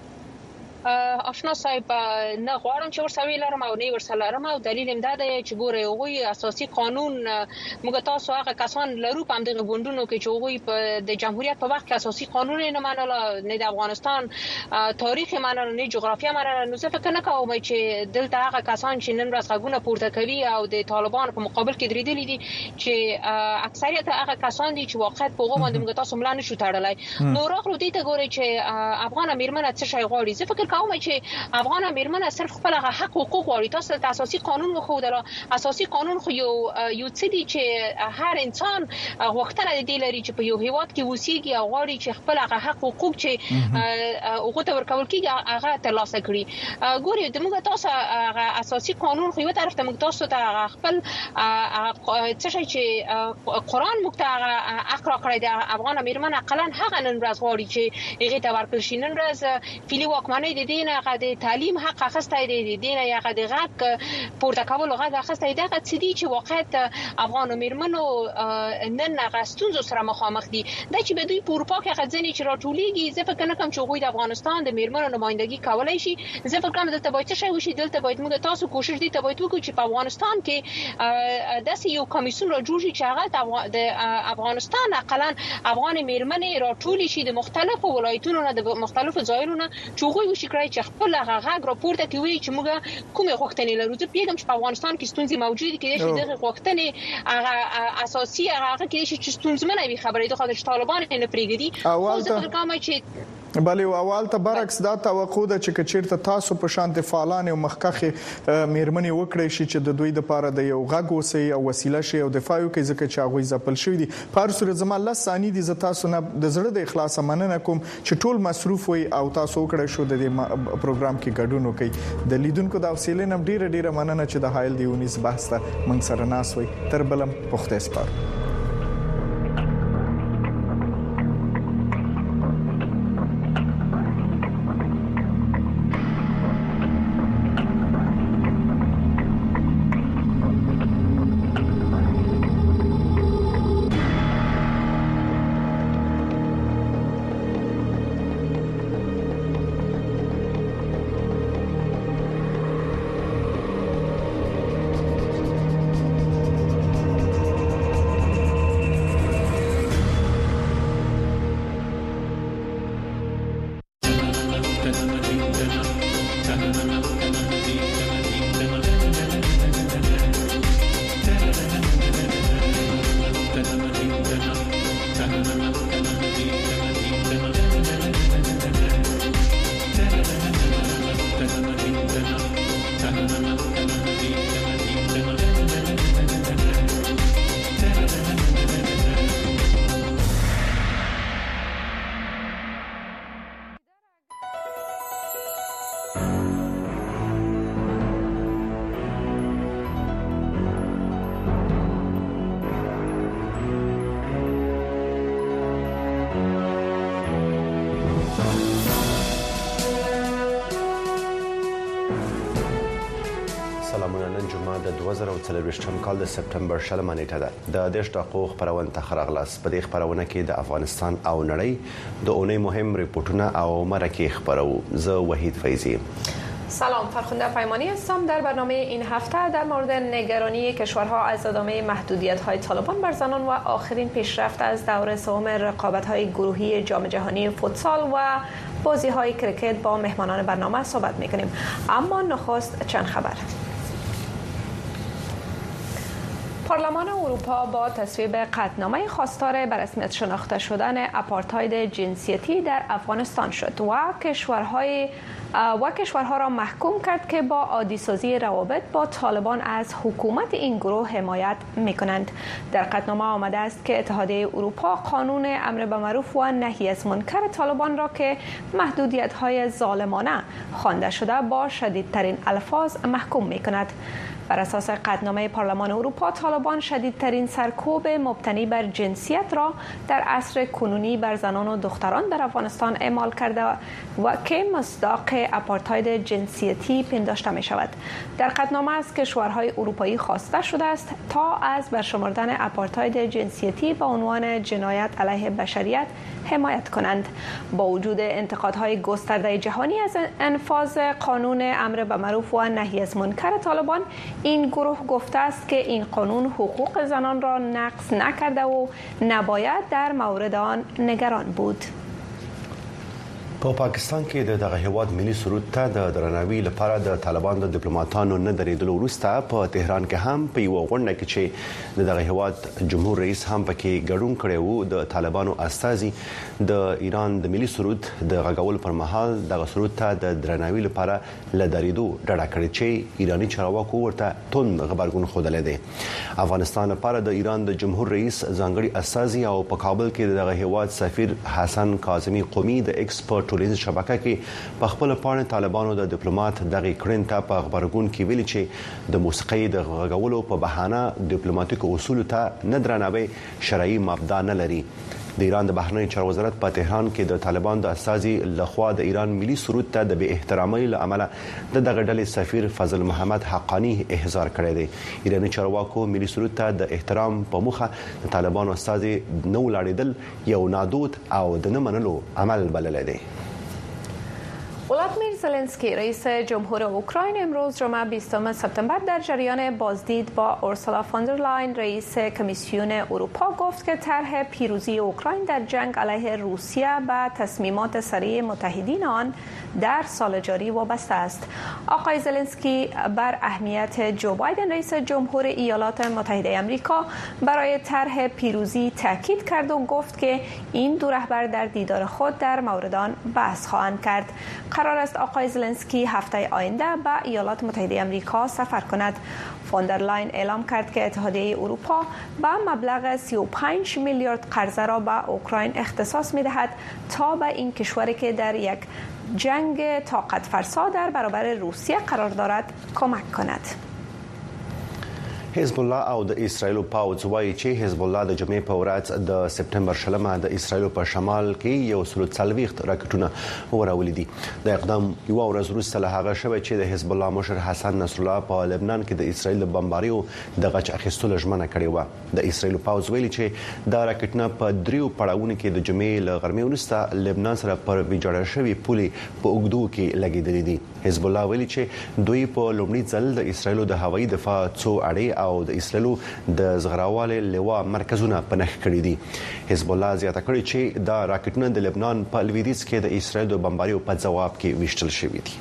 آشنا صاحب نه غواړم چې ورسوي لرم او نه ورسره لرم او دلیل هم دا دی چې ګوره هغوی اساسي قانون موږ تاسو هغه کسان لرو په همدغه ګوندونو کې چې هغوی په د جمهوریت په وخت کې اساسي قانون نه منل نه د افغانستان تاریخ منل نه جغرافیه منل نو څه فکر نه کوم چې دلته هغه کسان چې نن ورځ غوونه پورته کوي او د طالبان په مقابل کې درېدلي دي چې اکثریت هغه کسان دي چې واقعیت په هغه باندې موږ تاسو ملا نشو تړلای نو راغلو دي ته ګوره چې افغان میرمن څه شي غواړي څه فکر کوم چې افغان میرمن صرف خپل حق حقوق غواړي تاسو ته اساسي قانون خو دلا اساسي قانون خو یو یو څه دي چې هر انسان وختره دی لري چې په یو هیواد کې وسیږي او غواړي چې خپل حق حقوق چې هغه ته ورکول کیږي هغه ترلاسه کړي ګوري د موږ تاسو اساسي قانون خو یو طرف ته موږ تاسو ته خپل څه شي چې قران موږ ته حق راکړی دی افغان میرمن اقلا هغه نن ورځ غواړي چې هغه ته ورکړي شي نن ورځ فعلی واکمنۍ د دین هغه د تعلیم حق اخستای دی د دین هغه د غږ پورته کول هغه اخستای دی هغه څه دي چې واقعیت افغان میرمنو نن هغه ستونزو سره مخامخ دي د چې به دوی په اروپا کې هغه ځنې چې راټولېږي زه فکر نه کوم چې هغوی د افغانستان د میرمنو نمائندګي کولای شي زه فکر کوم دلته باید څه شی وشي دلته باید موږ تاسو کوشش دي ته باید وکړو چې په افغانستان کې داسې یو کمیسیون را جوړ شي چې هغه د افغانستان اقلا افغان میرمنې راټولې شي د مختلفو ولایتونو نه د مختلفو ځایونو نه چې هغوی وشي کړی چې خپل هغه غږ راپورته کوي چې موږ کومې غوښتنې لرو زه پیږم چې په افغانستان کې ستونزې موجود دي چې دغه غوښتنې هغه اساسي هغه کې چې ستونزمنه وي خبرې د خاطر طالبان نه پریږدي او زه فکر کوم چې بلې اول ته برعکس دا توقع ده چې کچیرته تاسو په شان د فعالان او مخکخه میرمنې وکړي شي چې د دوی د لپاره د یو غږ اوسي او وسیله شي او دفاع وکړي ځکه چې هغه ځپل شوی دي په هر صورت زما الله ثاني دي ز تاسو نه د زړه د اخلاص مننه کوم چې ټول مصروف وي او تاسو وکړي شو د پروګرام کې ګډون وکړي د لیدونکو د حوصله نم ډیره ډیره مننه چې د حایل دیونیس بحث ته من سره ناس وي تر بلم پخته سپار د دوه زره او څلوېښتم کال د سپټمبر شلمه نیټه ده. د دېرش دقیقو خپرونه ته ښه راغلاست. په دې خپرونه کې د افغانستان او نړۍ د اونۍ مهم ریپورتونه او مرکې خپرو. زه وحید فیضی. سلام، فرخنده پیمانی هستم. در برنامه این هفته در مورد نگرانی کشورها از ادامه محدودیت‌های طالبان بر زنان و آخرین پیشرفت از دور سوم رقابت‌های گروهی جام جهانی فوتسال و بازی‌های کریکت با مهمانان برنامه صحبت می‌کنیم. اما نخست چند خبر. پارلمان اروپا با تصویب قطعنامه خواستار به رسمیت شناخته شدن آپارتاید جنسیتی در افغانستان شد و کشورهای و کشورها را محکوم کرد که با عادی‌سازی روابط با طالبان از حکومت این گروه حمایت می‌کنند. در قطعنامه آمده است که اتحادیه اروپا قانون امر به معروف و نهی از منکر طالبان را که محدودیت‌های ظالمانه خوانده شده با شدیدترین الفاظ محکوم می‌کند. بر اساس قطعنامه پارلمان اروپا، طالبان شدیدترین سرکوب مبتنی بر جنسیت را در عصر کنونی بر زنان و دختران در افغانستان اعمال کرده و که مصداق آپارتاید جنسیتی پنداشته می شود. در قطعنامه از کشورهای اروپایی خواسته شده است تا از برشمردن آپارتاید جنسیتی به عنوان جنایت علیه بشریت حمایت کنند. با وجود انتقادهای گسترده جهانی از انفاذ قانون امر به معروف و نهی از منکر طالبان، این گروه گفته است که این قانون حقوق زنان را نقض نکرده و نباید در مورد آن نگران بود. په پاکستان کې د دغه هیواد ملي سرود ته د درناوي لپاره د طالبان د ډیپلوماټانو نه درېدلو وروسته په تهران کې هم په یو غونډه کې چې د دغه هیواد جمهور رئیس هم پکې ګډون کړی وو، د طالبانو استازي د ایران د ملي سرود د غږولو پر مهال دغه سرود ته د درناوي لپاره له درېدو ډډه کړې چې ایرانی چارواکو ورته توند غبرګون ښودلی دی. افغانستان لپاره د ایران د جمهور رئیس ځانګړي استازي او په کابل کې دغه هیواد سفیر حسن کاظمي قومي د ایکسپورټ ټولنیز شبکه کې په خپل پاڼې طالبانو د ډیپلوماټ دغه کړن ته په خبرګون کې ویلي چې د موسیقي د غږولو په بهانه ډیپلوماټیک اصول ته نه درناوی شرعي مبدا نه لري. د ایران د بهرنی چارو وزارت په تهران کې د طالبان د استازي لخوا د ایران ملي سرود ته د بې احترامۍ له امله د دغه ډلې سفیر فضل محمد حقانی احضار کړی دی. ایرانی چارواکو ملي سرود ته د احترام په مخه د طالبانو استازي نه ولاړېدل یو نادود او د نه منلو عمل بللی دی. ولادیمیر زلنسکی رئیس جمهور اوکراین امروز جمعه بیستم سپتامبر در جریان بازدید با اورسولا فوندر لاین رئیس کمیسیون اروپا گفت که طرح پیروزی اوکراین در جنگ علیه روسیه به تصمیمات سریع متحدین آن در سال جاری وابسته است. آقای زلنسکی بر اهمیت جو بایدن رئیس جمهور ایالات متحده آمریکا برای طرح پیروزی تاکید کرد و گفت که این دو رهبر در دیدار خود در مورد آن بحث خواهند کرد. قرار است آقای زلنسکی هفته آینده به ایالات متحده آمریکا سفر کند. فوندر لاین اعلام کرد که اتحادیه اروپا به مبلغ سی و پنج میلیارد قرضه را به اوکراین اختصاص می‌دهد تا به این کشوری که در یک جنگ طاقت فرسا در برابر روسیه قرار دارد کمک کند. حزب الله او د اسرایل پاوځ وایي چې حزب الله د جمعې په ورځ د سپټمبر شلمه د اسرایل په شمال کې یو سلو څلوېښت راکټونه وراولي دي. د اقدام یو ورځ وروسته له هغه شوی چې د حزب الله مشر حسن نصر الله په لبنان کې د اسرایل د بمباریو د غچ اخیستلو ژمنه کړې و. د اسرایل پاوځ ویلي چې دا راکټونه په دریو پړاوونو کې د جمعې له غرمې وروسته لبنان سره پر ویجاړه شوی پولې په اوږدو کې لګېدلې دي. حزب الله ویلي چې دوی په لومړي ځل د اسرایل د هوایي دفاع څو اړې او د اسرایل د زغراوالي لوا مرکزونه پنځ کړی دي. حزب الله زیاته کړی چې دا راکټونه د لبنان په لویدیځ کې د اسرایل د بمباریو په ځواب کې ویشتل شوی دي.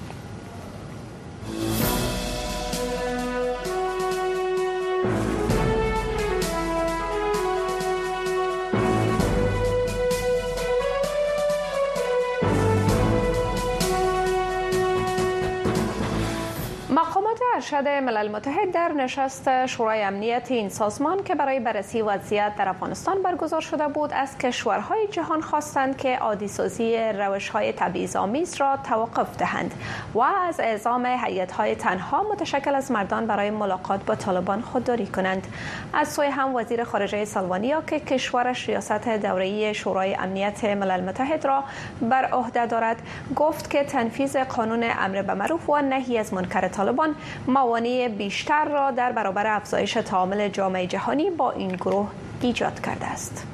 ارشد ملل متحد در نشست شورای امنیت این سازمان که برای بررسی وضعیت در افغانستان برگزار شده بود از کشورهای جهان خواستند که عادی‌سازی روش‌های تبعیض‌آمیز را توقف دهند و از اعزام هیئت‌های تنها متشکل از مردان برای ملاقات با طالبان خودداری کنند. از سوی هم وزیر خارجه سلوانیا که کشورش ریاست دوره‌ای شورای امنیت ملل متحد را بر عهده دارد گفت که تنفیذ قانون امر به معروف و نهی از منکر طالبان موانع بیشتر را در برابر افزایش تعامل جامعه جهانی با این گروه ایجاد کرده است.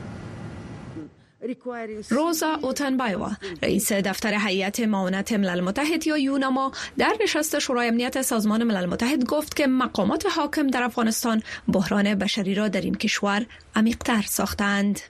روزا اوتنبایوا، رئیس دفتر هیئت معاونت ملل متحد یا یوناما، در نشست شورای امنیت سازمان ملل متحد گفت که مقامات حاکم در افغانستان بحران بشری را در این کشور عمیق‌تر ساختند.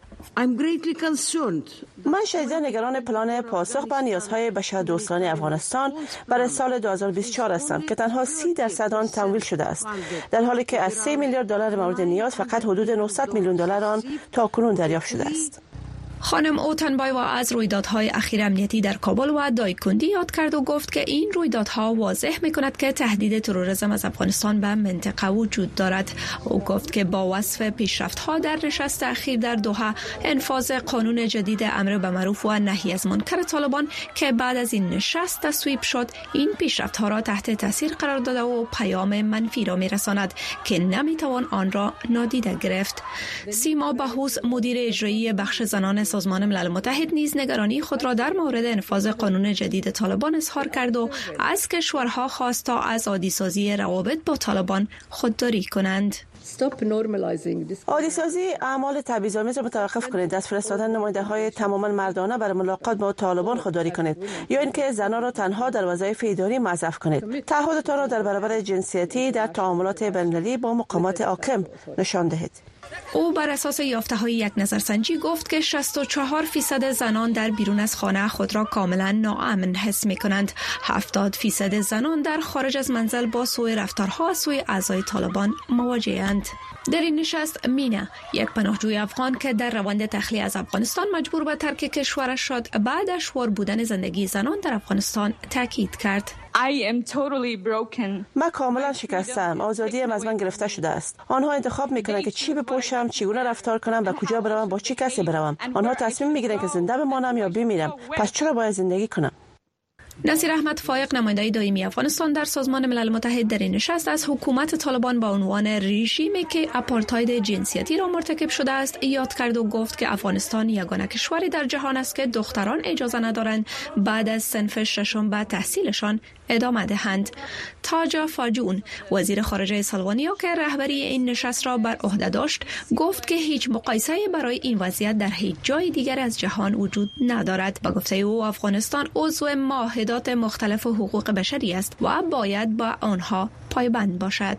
من شدیداً نگران پلان پاسخ به نیازهای بشردوستانه افغانستان برای سال دو هزار و بیست و چهار هستم که تنها سی درصد آن تمویل شده است، در حالی که از سه میلیارد دلار مورد نیاز فقط حدود نهصد میلیون دلار آن تاکنون دریافت شده است. خانم اوتنبایوا از رویدادهای اخیر امنیتی در کابل و دایکندی یاد کرد و گفت که این رویدادها واضح می‌کند که تهدید تروریسم از افغانستان به منطقه وجود دارد. او گفت که با وصف پیشرفت‌ها در نشست اخیر در دوحه، انفاذ قانون جدید امر به معروف و نهی از منکر طالبان که بعد از این نشست تصویب شد، این پیشرفت‌ها را تحت تاثیر قرار داده و پیام منفی را می‌رساند که نمی‌توان آن را نادیده گرفت. سیما بهوز، مدیر اجرایی بخش زنان سازمان ملل متحد، نیز نگرانی خود را در مورد انفاذ قانون جدید طالبان اظهار کرد و از کشورها خواست تا از عادی‌سازی روابط با طالبان خودداری کنند. عادی‌سازی اعمال تبعیض‌آمیز را متوقف کنید، از فرستادن نماینده‌های تماما مردانه برای ملاقات با طالبان خودداری کنید یا اینکه زنان را تنها در وظایف اداری موظف کنید. تعهدتان را در برابر جنسیتی در تعاملات بین‌المللی با مقامات حاکم نشان دهید. او بر اساس یافته‌های یک نظرسنجی گفت که شصت و چهار درصد زنان در بیرون از خانه خود را کاملا ناامن حس می‌کنند. هفتاد درصد زنان در خارج از منزل با سوء رفتارها از سوی اعضای طالبان مواجه‌اند. در این نشست مینا، یک پناهجوی افغان که در روند تخلیه از افغانستان مجبور به ترک کشورش شد، بعد دشوار بودن زندگی زنان در افغانستان تاکید کرد. من کاملا شکستم. آزادیم از من گرفته شده است. آنها انتخاب میکنند که چی بپوشم، چگونه رفتار کنم و کجا بروم، با چه کسی بروم. آنها تصمیم میگیرند که زنده بمانم یا بمیرم. پس چرا باید زندگی کنم؟ نصیر احمد فایق، نماینده دائمی افغانستان در سازمان ملل متحد، در این نشست از حکومت طالبان با عنوان رژیمی که آپارتاید جنسیتی را مرتکب شده است یاد کرد و گفت که افغانستان یگانه کشوری در جهان است که دختران اجازه ندارند بعد از صنف ششم به تحصیلشان ادامه دهند. تاجا فاجون، وزیر خارجه اسلوونیا که رهبری این نشست را بر عهده داشت، گفت که هیچ مقایسه برای این وضعیت در هیچ جای دیگر از جهان وجود ندارد. با گفته او، افغانستان عضو معاهدات مختلف حقوق بشری است و باید با آنها پایبند باشد.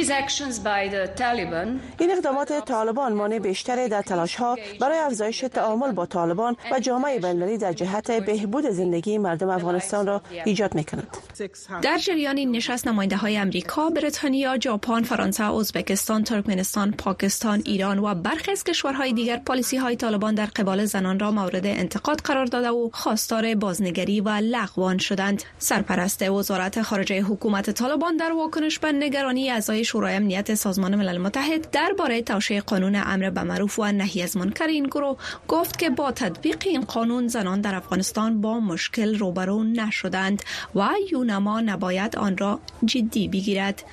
این اقدامات طالبان مانع بیشتری در تلاش‌ها برای افزایش تعامل با طالبان و جامعه بین‌المللی در جهت بهبود زندگی مردم افغانستان را ایجاد می‌کند. در جریان این نشست نماینده‌های امریکا، بریتانیا، ژاپن، فرانسه، ازبکستان، ترکمنستان، پاکستان، ایران و برخی از کشورهای دیگر پالیسی‌های طالبان در قبال زنان را مورد انتقاد قرار داده و خواستار بازنگری و لغو آن شدند. سرپرست وزارت خارجه حکومت طالبان در واکنش به نگرانی اعضای شورای امنیت سازمان ملل متحد درباره توشیح قانون امر به معروف و نهی از منکر این گروه گفت که با تطبیق این قانون زنان در افغانستان با مشکل روبرو نشدند و یوناما نباید آن را جدی بگیرد.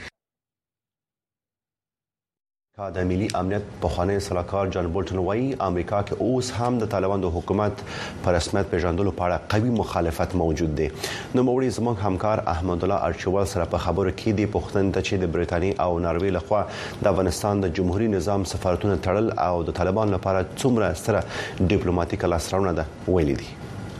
د ملي امنیت پخوانی سلاکار جان بولټن وایي امریکا کې اوس هم د طالبان د حکومت پر رسمیت پیژندلو په اړه قوي مخالفت موجود دی. نو موړي زموږ همکار احمد الله ارچوال سره په خبرو کې دی پښتون ته چې د بریټانیا او ناروې لخوا د افغانستان د جمهوریت نظام سفارتونه تړل او د طالبان لپاره څومره ستره ډیپلوماټیک لاسرونه ده ویلي دي.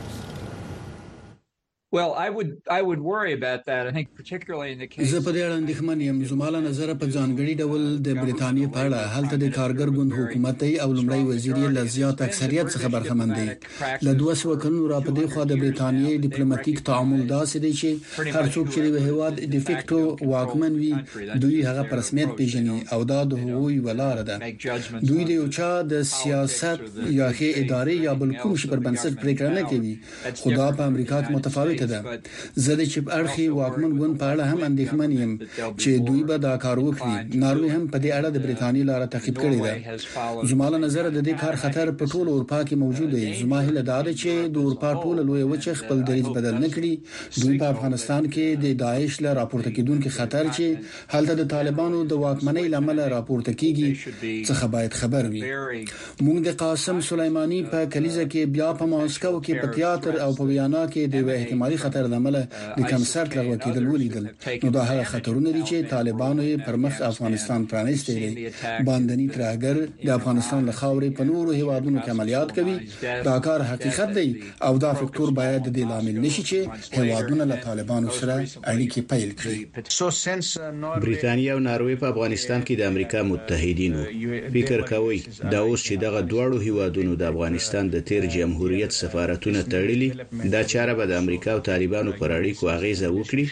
Well, I would I would worry about that. I think particularly in the case زه په دې اړه اندېښمن یم. زما له نظره په ځانګړي ډول د بریټانیا په اړه هلته د کارګر ګوند حکومت او لومړی وزیر یې له زیات اکثریت څخه برخمن دي. له دوه سوه کلونو را په دې خوا د بریټانیا ډیپلوماټیک تعامل داسې دی چې هر څوک چې د هیواد د فیکټو واکمن وي دوی هغه په رسمیت پیژني او دا د هغوی ولاره ده. دوی د یو چا د سیاست یا هي ادارې یا بل کوم شي پر بنسټ پریکړه نه کوي. خدا په امریکا کې متفاوت ده. زه د چپ اړخي واکمن ګوند په اړه هم اندېښمن یم چې دوی به دا کار وکړي. ناروې هم په دې اړه د بریټانیا لاره تعقیب کړې ده. زما له نظر د دې کار خطر په ټول اروپا کې موجود دی. زما هیله دا ده چې د اروپا ټول لوی وچه خپل دریځ بدل نه کړي. دوی په افغانستان کې د داعش له راپورته کېدونکو خطر چې هلته د طالبانو د واکمنۍ لامل راپورته کیږي څخه باید خبر وي. موږ د قاسم سلیمانی په کلیزه کې بیا په ماسکو کې په تیاتر او په ویانا کې د احتمالي احتمالي خطر د عمله د کنسرت لغوه کېدل ولیدل. نو دا هغه خطرونه دي چې طالبانو پر مخ افغانستان پرانیستي دي. باندنی ترهګر د افغانستان له خاورې په نورو هیوادونو کې عملیات کوي. دا کار حقیقت دی او دا فکتور باید د لامل نشي چې هیوادونه له طالبانو سره اړیکې پیل کړي. بریتانیا او ناروې په افغانستان کې د امریکا متحدینو فکر کوي دا اوس چې دغه دواړو هیوادونو د افغانستان د تیر جمهوریت سفارتونه تړلي، دا چاره به د امریکا او طالبانو پر اړیکو اغیزه وکړي.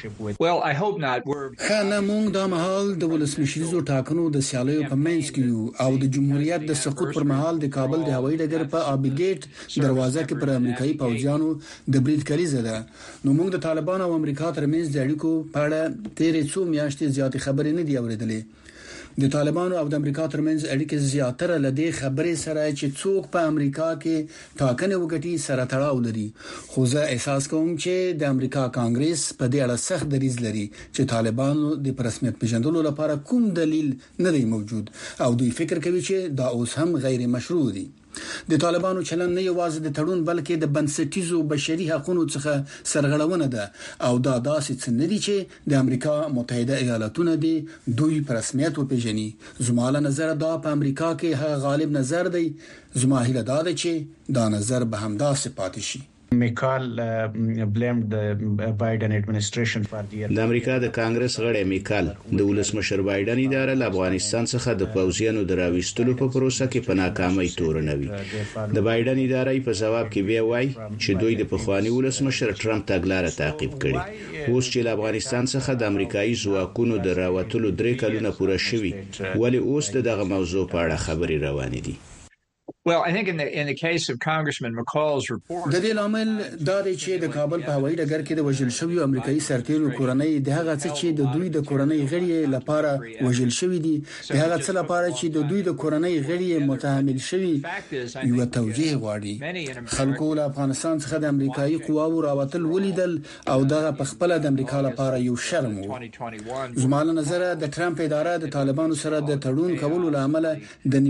خانه مونږ د مهال د ولسمشریزو ټاکنو د سیالیو په منځ کې یو او د جمهوریت د سقوط پر مهال د کابل د هوایي ډګر په آبی ګیټ دروازه کې پر امریکایي پوځیانو د برید کلیزه ده. نو موږ د طالبانو او امریکا ترمنځ د اړیکو په اړه تیرې څو میاشتې زیاتې خبرې نه دی اورېدلې. د طالبانو او د امریکا ترمنځ اړیکې زیاتره لدې خبرې سره چې څوک په امریکا کې ټاکنې وګټي سره تړاو لري. خو زه احساس کوم چې د امریکا کانګرس په دې اړه سخت دریځ لري چې طالبانو د رسمیت پیژندلو لپاره کوم دلیل نه دی موجود او دوی فکر کوي چې دا اوس هم غیر مشروع دي. د طالبانو چلن نه یوازې د تړون بلکې د بنسټیزو بشري حقوقو څخه سرغړونه ده او دا داسې څه نه دي چې د امریکا متحده ایالاتونه دي دوی په رسمیت وپیژني. زما له نظر دا په امریکا کې هغه غالب نظر دی. زما هیله دا ده چې دا نظر به هم داسې پاتې شي. میکال blamed the Biden administration for the د امریکا د کانګرس غړی میکال د ولسمشر بایدن اداره له افغانستان څخه د پوځیانو د راوستلو په پروسه کې په ناکامۍ تورنوي. د بایدن اداره په جواب کې بیا وایي چې دوی د پخوانی ولسمشر ټرمپ تګلارې تعقیب کړي. اوس چې له افغانستان څخه د امریکایي ځواکونو د راوتلو درې کلونه پوره شوي، ولی اوس دغه موضوع په اړه خبرې روانې دي. Well, I think in the in the case of Congressman McCall's report, د دې لامل دا دی چې د کابل په هوایي ډګر کې د وژل شوی امریکایي سرتیرو کورنۍ د هغه څه چې د دوی د کورنۍ غړي لپاره وژل شوی دي، د هغه څه لپاره چې د دوی د کورنۍ غړي متحمل شوی یو توجیه غواړي. خلکو له افغانستان څخه د امریکایي قواو راوتل ولیدل او دغه په خپل د امریکا لپاره یو شرم و. زما له نظر د ټرمپ اداره د طالبانو سره د تړون کولو لامل د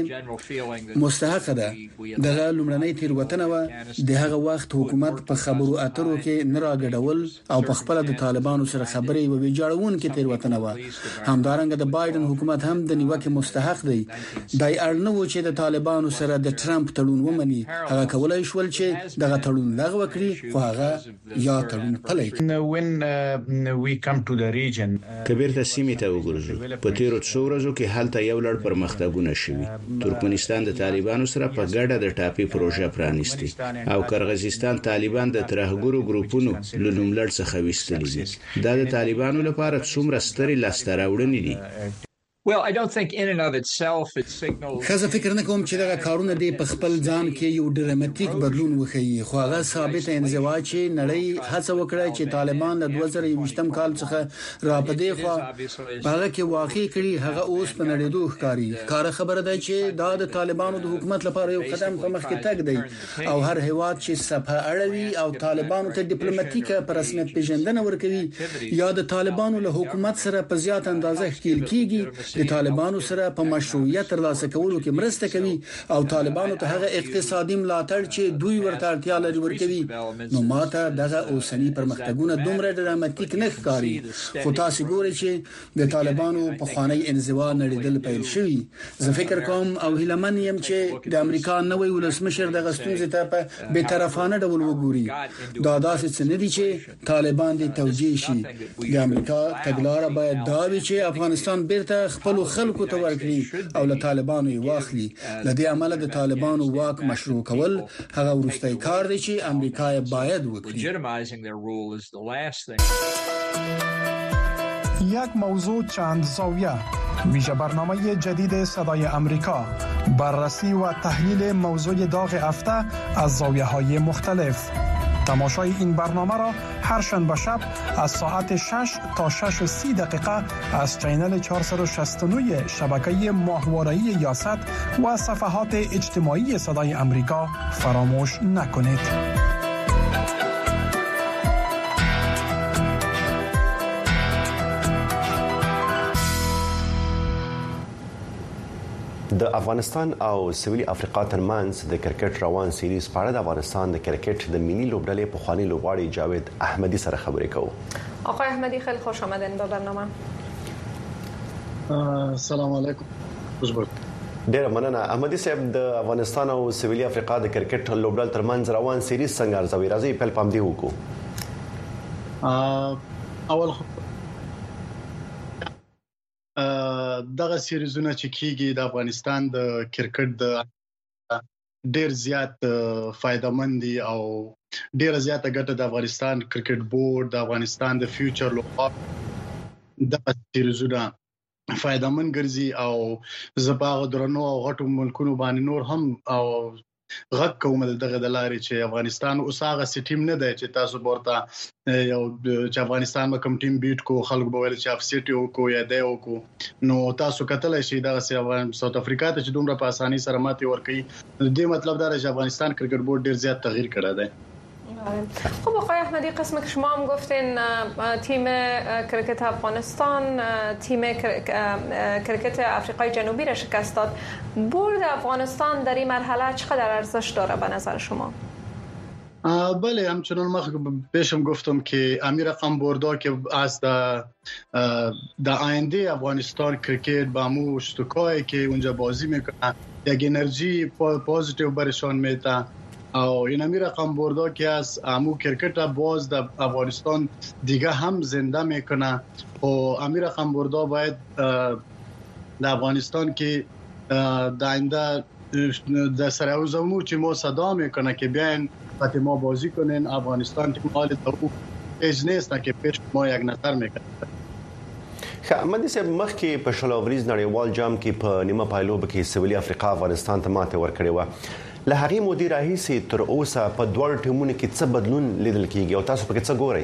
نیوکه مستحق ده. دغه لومړنۍ تیروتنه و د هغه وخت حکومت په خبرو اترو کې نه راګډول او په خپل د طالبانو سره خبرې و ویجاړون کې تیروتنه و. همدارنګه د بایدن حکومت هم د نیوکه مستحق دی. دای اړنه و چې د طالبانو سره د ټرمپ تړون ومني. هغه کولای شول چې دغه تړون لغوه کړي خو هغه یا تړون پلی کړي. کبیر ته سیمې ته وګورځو. په تیرو څو ورځو کې هلته یو لړ پرمختګونه شوي. ترکمنستان د طالبانو سره په ګډه د ټاپي پروژه پرانیستي او قرغیزستان طالبان د ترهګرو ګروپونو له لومړ څخه وستلي دي. دا د طالبانو لپاره څومره ستري لاسته راوړنې دي. Well, I don't think in and of itself it signals. خزه فکر نه کوم چې دا کارونه دی په خپل ځان کې یو ډراماتیک بدلون وښیي، خو هغه ثابت انزوا چې نړۍ هڅه وکړه چې طالبان د دوه زره یوویشتم کال څخه را پدې خو هغه کې واقع کړي هغه اوس په نړیدو ښکاری. کار خبره ده چې دا د طالبانو د حکومت لپاره یو قدم په مخ کې تګ دی او هر هیواد چې صفه اړوي او طالبانو ته ډیپلوماټیکه پر رسمیت پیژندنه ورکوي یا د طالبانو له حکومت سره په زیات اندازه ښکیل کیږي د طالبانو سره په مشروعیت ترلاسه کولو کې مرسته کوي او طالبانو ته هغه اقتصادي ملاتړ چې دوی ورته اړتیا لري ورکوي. نو ماته دغه اوسنی پرمختګونه دومره ډراماتیک نه ښکاري. خو تاسو ګورئ چې د طالبانو په خوانی انزوا نړیدل پیل شوی. زه فکر کوم او هیلمن یم چې د امریکا نوې ولسمشر د غستونځ ته په بے طرفانه ډول وګوري. دا داسې څه نه دي چې طالبان دې توجیه شي. د امریکا تګلارې باید دا وي چې افغانستان بیرته خپل خلکو ته ورکړي او له طالبانو یې واخلي. لدې عمله د طالبانو واک مشروع کول هغه ورستۍ کار دی چې امریکا باید وکړي. یک موضوع چند زاویه، ویژه برنامه جدید صدای امریکا، بررسی و تحلیل موضوع داغ هفته از زاویه‌های مختلف. تماشای این برنامه را هر شنبه شب از ساعت شش تا شش و سی دقیقه از چینل چهارصد و شصت و نه شبکه ماهواره‌ای یاست و صفحات اجتماعی صدای امریکا فراموش نکنید. د د افغانستان او سویلي افریقا ترمنځ د کرکټ روان سیریز په اړه د افغانستان د کرکټ د ملي لوبډلې پخوانی لوبغاړي جاوید احمدي سره خبرې کوو. آقای احمدی خیلی خوش آمدین به برنامه. سلام علیکم. ډیره مننه. احمدي صاحب، د افغانستان او سویلي افریقا د کرکټ لوبډل ترمنځ روان سیریز څنګه ارزوي؟ راځي په پام دی وکړو. اول دغه سیریزونه چې کیږي د افغانستان د کرکټ د ډیر زیات فائدمن دي او ډیر زیات ګټه د افغانستان کرکټ بورډ د افغانستان د فیوچر لپاره د سیریزونه فائدمن ګرځي او زباغ درنو او غټو ملکونو باندې نور هم او غږ کوم دغه د لارې چې افغانستان اوس هغه سټیم نه دی چې تاسو ورته یو چې افغانستان کوم ټیم بیټ کو خلک به ویل چې افسیټ یو کو یا دی او کو نو تاسو کتل شي دا ساوث افریقا ته چې دومره په اساني سره ماتي ورکړي دې مطلب دا چې افغانستان کرکټ بورډ ډیر زیات تغییر کړی دی. خب آقای احمدی، قسم که شما هم گفتین تیم کرکت افغانستان تیم کرکت آفریقای جنوبی را شکست داد. برد افغانستان در این مرحله چقدر ارزش داره به نظر شما؟ بله، همچنان ما پیشم گفتم که امیر رقم بردا که از در آینده افغانستان کرکت با مو اشتکایی که اونجا بازی میکنه یک انرژی پوزیتیو برشان میده او این امیر رقم بردا که از امو کرکت باز در افغانستان دیگه هم زنده میکنه و امیر رقم بردا باید در افغانستان که در آینده در سرعوزمو چې مو صدا میکنه که بیاین وقتی ما بازی کنین افغانستان تیم حال دو پیش نیست که پیش ما یک نظر میکنه. احمدي صاحب، مخکې په شلوریز نړیوال جام کې په نیمه پایلوب کې سویلي افریقا افغانستان ته ماته ورکړې و. له هغې مودې راهیسې تر اوسه په دواړو ټیمونو کې څه بدلون لیدل کیږي او تاسو پکې څه ګورئ؟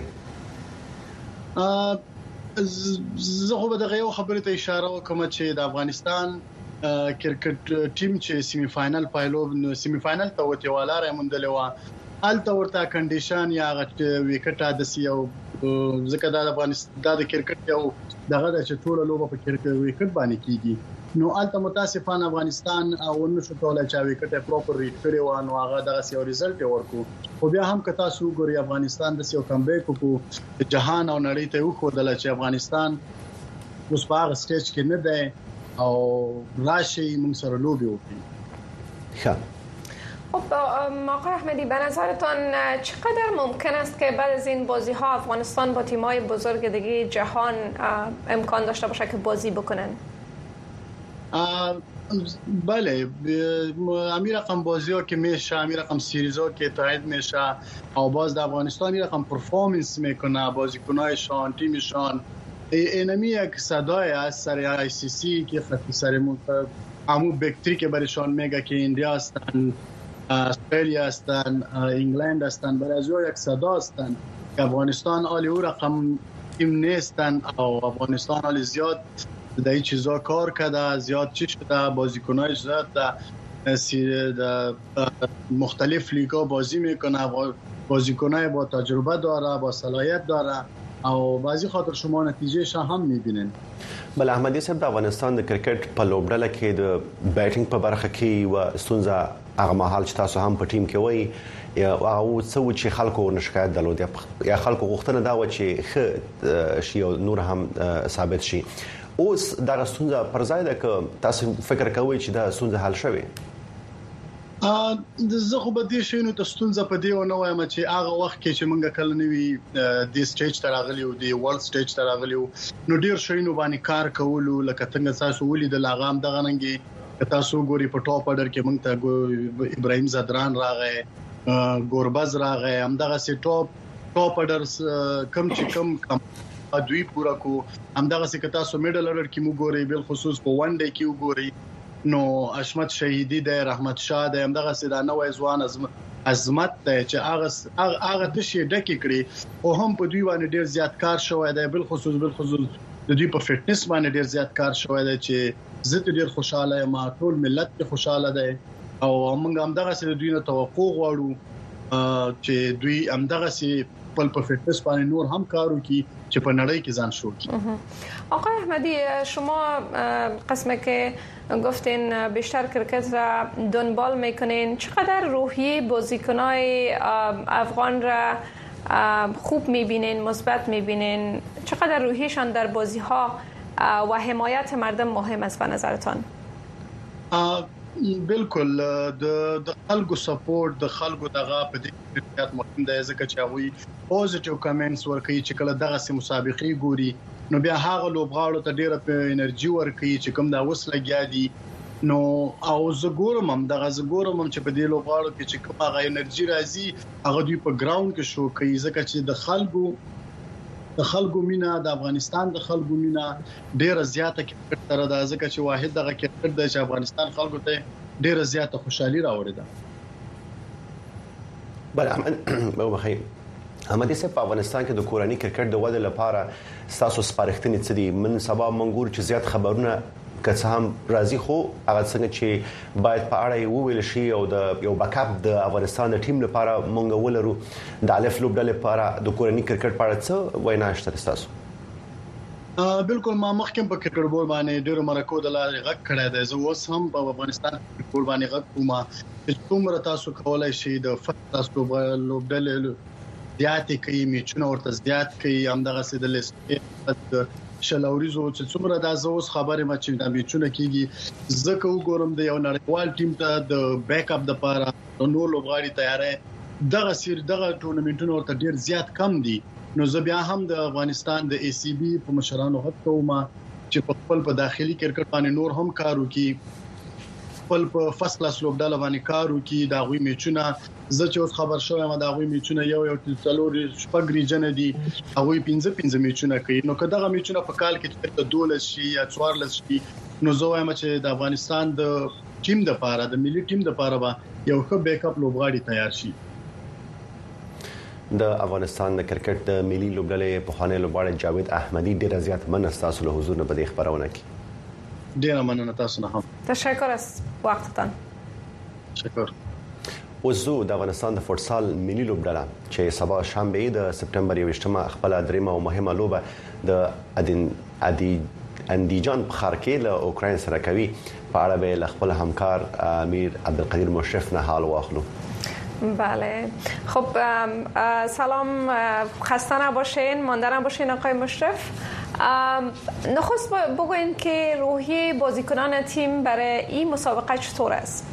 زه خو به دغه یو خبرې ته اشاره وکړم چې د افغانستان کرکټ ټیم چې سیمی فائنل پایلوب نو سیمی فائنل ته وته ولاره مونډلې و الته ورته کنډیشن یا وکټ د سیو ځکه د افغانستان د کرکټ یو دغه د چټوله لوبه په کرکټ وکټ باندې کیږي نو الته متاسفانه افغانستان او نشو کولای چې وکټ پراپر ریټ کړي و نو هغه دغه سیو ریزلټ ورکو خو بیا هم که تاسو ګوري افغانستان د سیو کمبیک کو جهان او نړۍ ته وخدل چې افغانستان اوس په هغه سټیج کې نه دی او راشي موږ سره لوبي وکړي. خب خب آقای احمدی، به نظرتان چقدر ممکن است که بعد از این بازی ها افغانستان با تیم‌های بزرگ دیگه جهان امکان داشته باشه که بازی بکنن؟ بله، امیر رقم بازی ها که میشه، امیر رقم سیریز ها که تایید میشه او باز در افغانستان رقم پرفورمنس میکنه بازیکنایشان تیمشان اینمی یک صدای از سر آی سی سی که خطی سر همو بکتری که برشان میگه که ایندیا هستن، استرالیا هستن، انگلند هستن، برای از یک صدا هستن که افغانستان آلی او رقم تیم نیستن او افغانستان آلی زیاد در این چیزا کار کرده، زیاد چی شده، بازیکنای زیاد در مختلف لیگا بازی میکنه، بازیکنای با تجربه داره، با صلاحیت داره او بعضی خاطر شما نتیجه هم میبینین. بل احمدي صاحب، د افغانستان د کرکټ په لوبډله کې د بیټینګ په برخه کې و ستونزه هغه مهال چې تاسو هم په ټیم کې وای او څه چې خلکو نشکایت درلود یا خلکو غوښتنه دا و چې ښه شي او نور هم ثابت شي. اوس دا ستونزه پر ځای ده که تاسو فکر کوئ چې دا ستونزه حل شوه؟ زه خو به دې شینو ته ستونزه په دی او نه وایم چې هغه وخت کې چې مونږ کله نوی د سټیج ته راغلی او د ورلد سټیج ته راغلی نو ډیر شینو باندې کار کولو لکه څنګه تاسو ولې د لاغام دغه ننګي تاسو ګوري په ټاپ اډر کې مونږ ته ابراهيم زدران راغی، ګوربز راغی، هم دغه سي ټاپ ټاپ اډرز کم چې کم کم دوی پورا کو، هم دغه سي که تاسو میډل اډر کې مو ګوري بل خصوص په ون ډے کې وګوري نو اشمت شهیدی دی، رحمت شاه دی، همدغه سیدا نوې ځوان عظمت دی چې هغه هغه د شي ډکی کړي او هم په دوی باندې ډیر زیات کار شوی دی، بل خصوص بل خصوص د دوی په فټنس باندې ډیر زیات کار شوی دی چې زه ډیر خوشاله یم، ټول ملت خوشاله دی او موږ همدغه سره دوی نه توقع غواړو چې دوی همدغه سي خپل په فټنس باندې نور هم کارو کی چې په نړۍ کې ځان شو کی. آقای احمدی، شما قسمه که گفتین بیشتر کرکت را دنبال میکنین، چقدر روحیه بازیکنای افغان را خوب میبینین، مثبت میبینین؟ چقدر روحیشان در بازی ها و حمایت مردم مهم است به نظرتان؟ بالکل د خلکو سپورټ، د خلکو دغه په دې کې مهم دی ځکه چې هغه پوزټیو کمنټس ورکوي چې کله دغه سي مسابقې ګوري نو بیا هغه لوبغاړو ته ډیره په انرژي ورکوي چې کوم دا وس لګیا دي. نو او زګورم هم دغه زګورم هم چې په دې لوبغاړو کې چې کوم هغه انرژي راځي هغه دوی په ګراوند کې شو کوي ځکه چې د خلکو د خلکو مینا د افغانستان د خلکو مینا ډیره زیاته کې تر دا ځکه چې واحد دغه کې د افغانستان خلکو ته ډیره زیاته خوشحالي راوړي ده. بل به بخیر احمدي صاحب، په افغانستان کې د کورنۍ کرکټ د وده لپاره تاسو سپارښتنې څه دي؟ من سبا منګور چې زیات خبرونه که څه هم راځي خو هغه څنګه چې باید په اړه یې وویل شي او د یو بیک اپ د افغانستان د ټیم لپاره مونږ ولرو د الف لوبډلې لپاره د کورنۍ کرکټ په اړه څه وینا شته تاسو؟ بالکل، ما مخکې په کرکټ بول باندې ډېر مرکو د لارې غږ کړی دی. زه اوس هم په افغانستان کرکټ بول باندې غږ کوم چې څومره تاسو کولای شئ د تاسو لوبډلې زیات کوي، میچونه ورته زیات کوي، همدغه څه د لیست شلوريزو چې څومره د ازوس خبره ما چې د میچونه کیږي زکه وګورم د یو نړیوال ټیم ته د بیک اپ د لپاره نو لوبغاړي تیارې دغه سیر دغه ټورنمنټونو ورته ډیر زیات کم دي. نو زه بیا هم د افغانستان د ای سی بي په مشرانو هڅه کوم چې په خپل په داخلي کرکټ باندې نور هم کار وکړي، خپل په فرست کلاس لوبډاله باندې کار وکړي. دا غوي میچونه زه چې اوس خبر شوم ما دا غوي میچونه یو یو څلور شپږ ریجن دي، هغه پنځه پنځه میچونه کوي. نو کله دغه میچونه په کال کې د دولس شي یا څوارلس شي نو زه وایم چې د افغانستان د ټیم د لپاره د ملي ټیم د لپاره به یو ښه بیک اپ لوبغاړي تیار شي. د افغانستان د کرکټ د ملي لوبډلې په خانه لوبغاړي جاوید احمدی ډیر زیات مننه تاسو له حضور نه په دې خبرونه کې. ډیر مننه تاسو نه هم. تشکر از وقتتان. تشکر. وزو د افغانستان د فوتسال ملي لوبډله چې سبا شنبه د سپټمبر یوویشتمه خپل دریمه او مهمه لوبه د ادین ادي اندیجان په خار کې له اوکراین سره کوي. په اړه به له خپل همکار امیر عبدالقدیر مشرف نه حال واخلو. بله، خب سلام، خسته نباشین، مانده نباشین آقای مشرف. نخست بگوین که روحیه بازیکنان تیم برای این مسابقه چطور است؟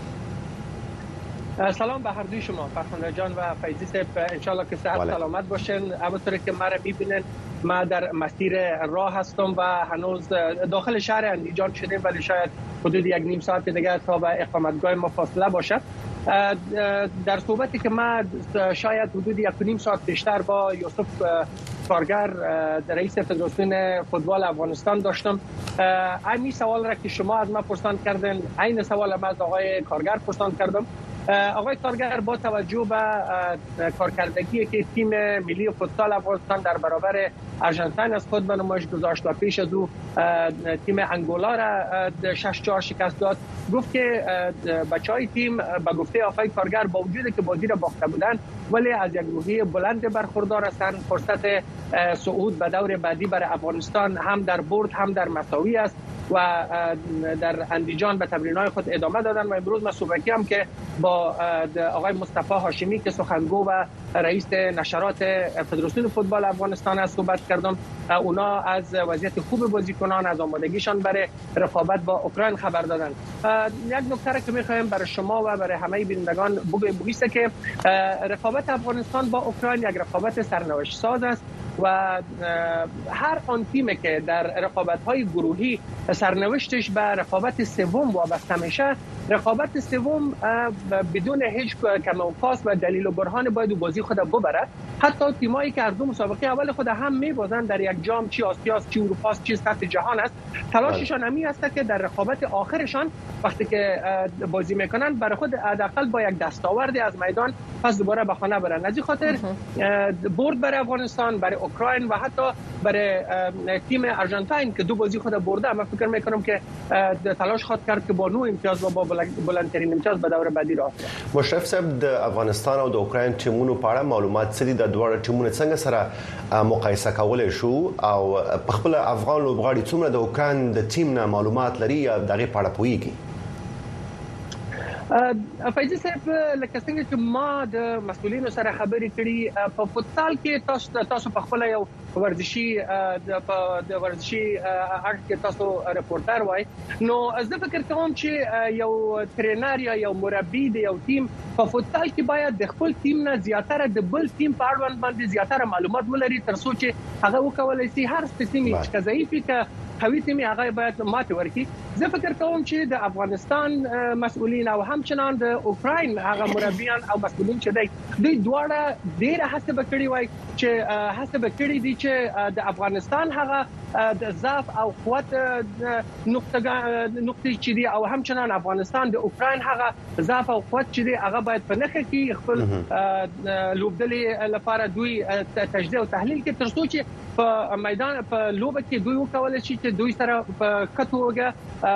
سلام به هر دوی شما، فرخنده جان و فیضی صاحب، انشالله که صحت سلامت باشین. همونطوری که ما را میبینین ما در مسیر راه هستم و هنوز داخل شهر اندیجان شدیم، ولی شاید حدود یک نیم ساعت دیگر تا به اقامتگاه ما فاصله باشد. در صحبتی که ما شاید حدود یک نیم ساعت بیشتر با یوسف کارگر رئیس فدراسیون فوتبال افغانستان داشتم، همین سوال را که شما از ما پرسان کردین عین سوال ما از آقای کارگر پرسان کردم. آقای کارگر با توجه به کارکردگی که تیم ملی فوتسال افغانستان در برابر ارژانتین از خود به نمایش گذاشت و پیش از او تیم انگولا را شش چهار شکست داد، گفت که بچهای تیم به گفته آقای کارگر با وجودی که بازی را باخته بودند ولی از یک روحیه بلند برخوردار هستند. فرصت صعود به دور بعدی برای افغانستان هم در برد هم در مساوی است و در اندیجان به تمرینات خود ادامه دادن. و امروز من صبحی هم که با آقای مصطفی هاشمی که سخنگو و رئیس نشرات فدراسیون فوتبال افغانستان است صحبت کردم. اونا از وضعیت خوب بازیکنان، از آمادگیشان برای رقابت با اوکراین خبر دادن. یک نکته که می‌خوایم برای شما و برای همه بینندگان بگویم است که رقابت افغانستان با اوکراین یک رقابت سرنوشت ساز است و هر آن تیمی که در رقابت‌های گروهی سرنوشتش به رقابت سوم وابسته میشه، رقابت سوم بدون هیچ کم و کاست و دلیل و برهان باید بازی خود ببره. حتی تیمایی که از دو مسابقه اول خود هم میبازن در یک جام، چی آسیاست چی اروپاست چی سطح جهان است، تلاششان همین است که در رقابت آخرشان وقتی که بازی میکنن برای خود حداقل با یک دستاوردی از میدان پس دوباره به خانه برن. از این خاطر برد برای افغانستان، برای اوکراین و حتی برای تیم آرژانتین که دو بازی خود برده، من فکر میکنم که تلاش خواهد کرد که با نو امتیاز و با بلندترین امتیاز به دور بعدی راه. مشرف صاحب، د افغانستان او د اوکراین ټیمونو په اړه معلومات څه دي؟ د دوه ټیمونو څنګه سره مقایسه کولای شو او په خپل افغان لوبغاړي څومره د اوکراین د ټیم نه معلومات لري یا دغه په اړه پوهیږي؟ فایزي صاحب، لکه څنګه چې ما د مسؤلینو سره خبرې کړې، په فوتسال کې تاسو تاسو په خپل یو ورزشي د ورزشي اړخ کې تاسو رپورټر وای، نو زه فکر کوم چې یو ټرینر یا یو مربي د یو ټیم په فوتسال کې باید د خپل ټیم نه زیاتره د بل ټیم په اړه باندې زیاتره معلومات ولري تر څو چې هغه وکولای شي هر سپیسیمي چې ضعیفي که قوي ټیم هغه باید ماته ورکړي. زه فکر کوم چې د افغانستان مسؤلین او همچنان د اوکراین هغه مربیان او مسؤلین چې دی دوی دواړه ډېر هڅه وکړي وای چې هڅه وکړي دي چې د افغانستان هغه د ضعف او قوت نقطه نقطې چې دی او همچنان افغانستان د اوکراین هغه ضعف او قوت چې دی هغه باید په نخښه کې خپل لوبډلې لپاره دوی تجزیه او تحلیل کې تر څو چې په میدان په لوبه کې دوی وکولای شي چې دوی سره په کتوګه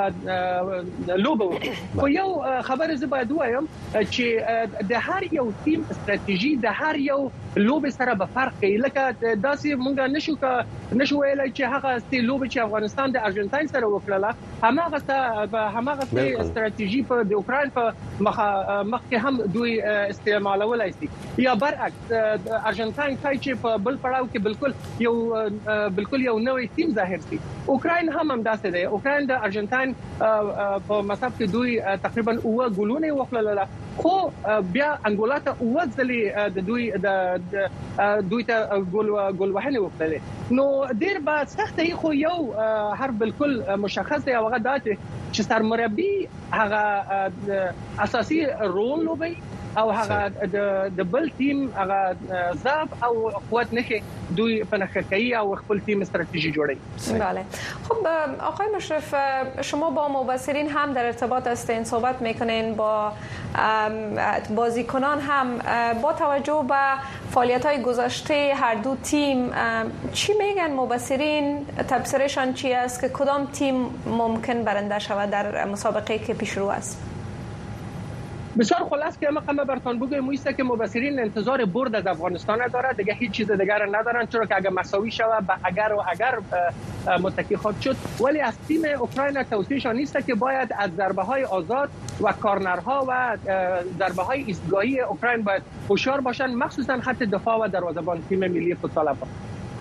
لوبه وکړي. خو یو خبره زه باید وایم چې د هر یو ټیم استراتیژي د هر یو لوبه سره به فرق کوي. لکه داسې مونږ نشو نشو ویلای چې هغه ستې لوبه چې افغانستان د ارجنټاین سره وکړه هماغه هماغه استراتیژي په د اوکراین په مخ کې هم دوی استعمالولای شي، یا برعکس ارجنټاین چې په بل پړاو کې بالکل یو بالکل یو نوې ټیم ظاهر شي. اوکراین هم هم داسې دی. اوکراین د ارجنټاین په مصاف کې دوی تقریبا اوه ګولونه وکړل، خو بیا انګولا ته اوه ځلې د دوی د دوی ته ګول ګول وهنه وکړل. نو ډیر با سخت هي، خو یو هر بالکل مشخص دی هغه داته چې سرمربي هغه اساسي رول لوبي او هغه د بل تیم هغه ضعف او قوت نه دوی په نخکایی او خپل تیم استراتژی جوړي. بله. خب آقای مشرف، شما با مبصرین هم در ارتباط هستین، صحبت میکنین با بازیکنان هم، با توجه به فعالیت‌های گذشته هر دو تیم چی میگن مبصرین؟ تبصرهشان چی است که کدام تیم ممکن برنده شود در مسابقه که پیش رو است؟ بسیار خلاص که ما قمه برتان بگویم میسته که مبصرین انتظار برد از افغانستان داره، دیگه هیچ چیز دیگر ندارن، چرا که اگر مساوی شود به اگر و اگر متکی خواهد شد. ولی از تیم اوکراین توصیهشان نیست که باید از ضربه های آزاد و کارنرها و ضربه های ایستگاهی اوکراین باید هوشیار باشن، مخصوصا خط دفاع و دروازه‌بان تیم ملی فوتبال افغان.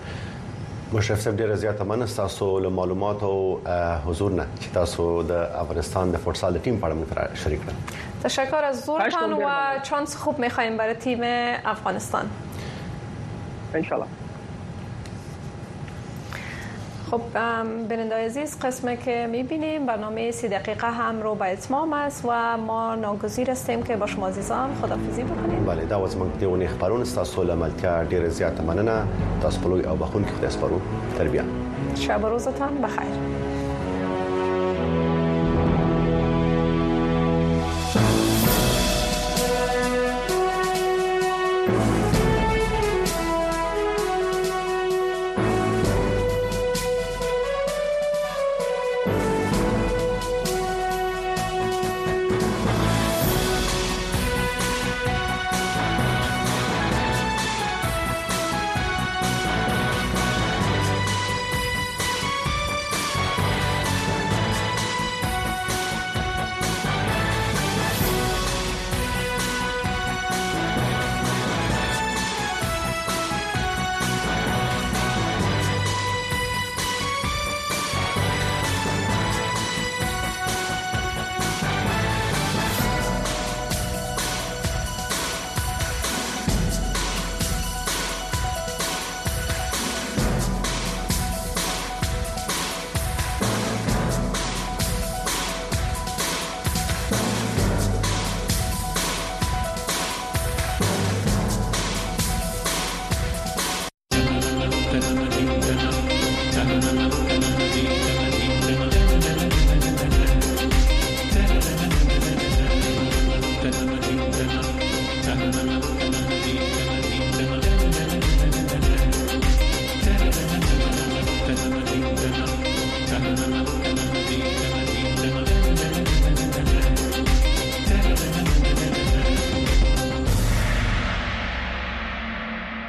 مشرف صاحب ډیره زیاته مننه تاسو له معلومات او حضور نه چې تاسو د افغانستان د فوتسال ټیم په اړه شریک کړل. تشکر از حضورتان و چانس خوب می‌خوایم برای تیم افغانستان. ان شاء الله. خب بیننده عزیز، قسمی که میبینیم برنامه سی دقیقه هم رو به اتمام است و ما ناگزیر هستیم که با شما عزیزان خداحافظی بکنیم. بله، دا وز موږ دیونه خبرونه تاسو له ملتیا ډیره زیاته مننه. تاسو په لوی او بخون کې خدای سپارو. تربیه. شب و روزتان بخیر.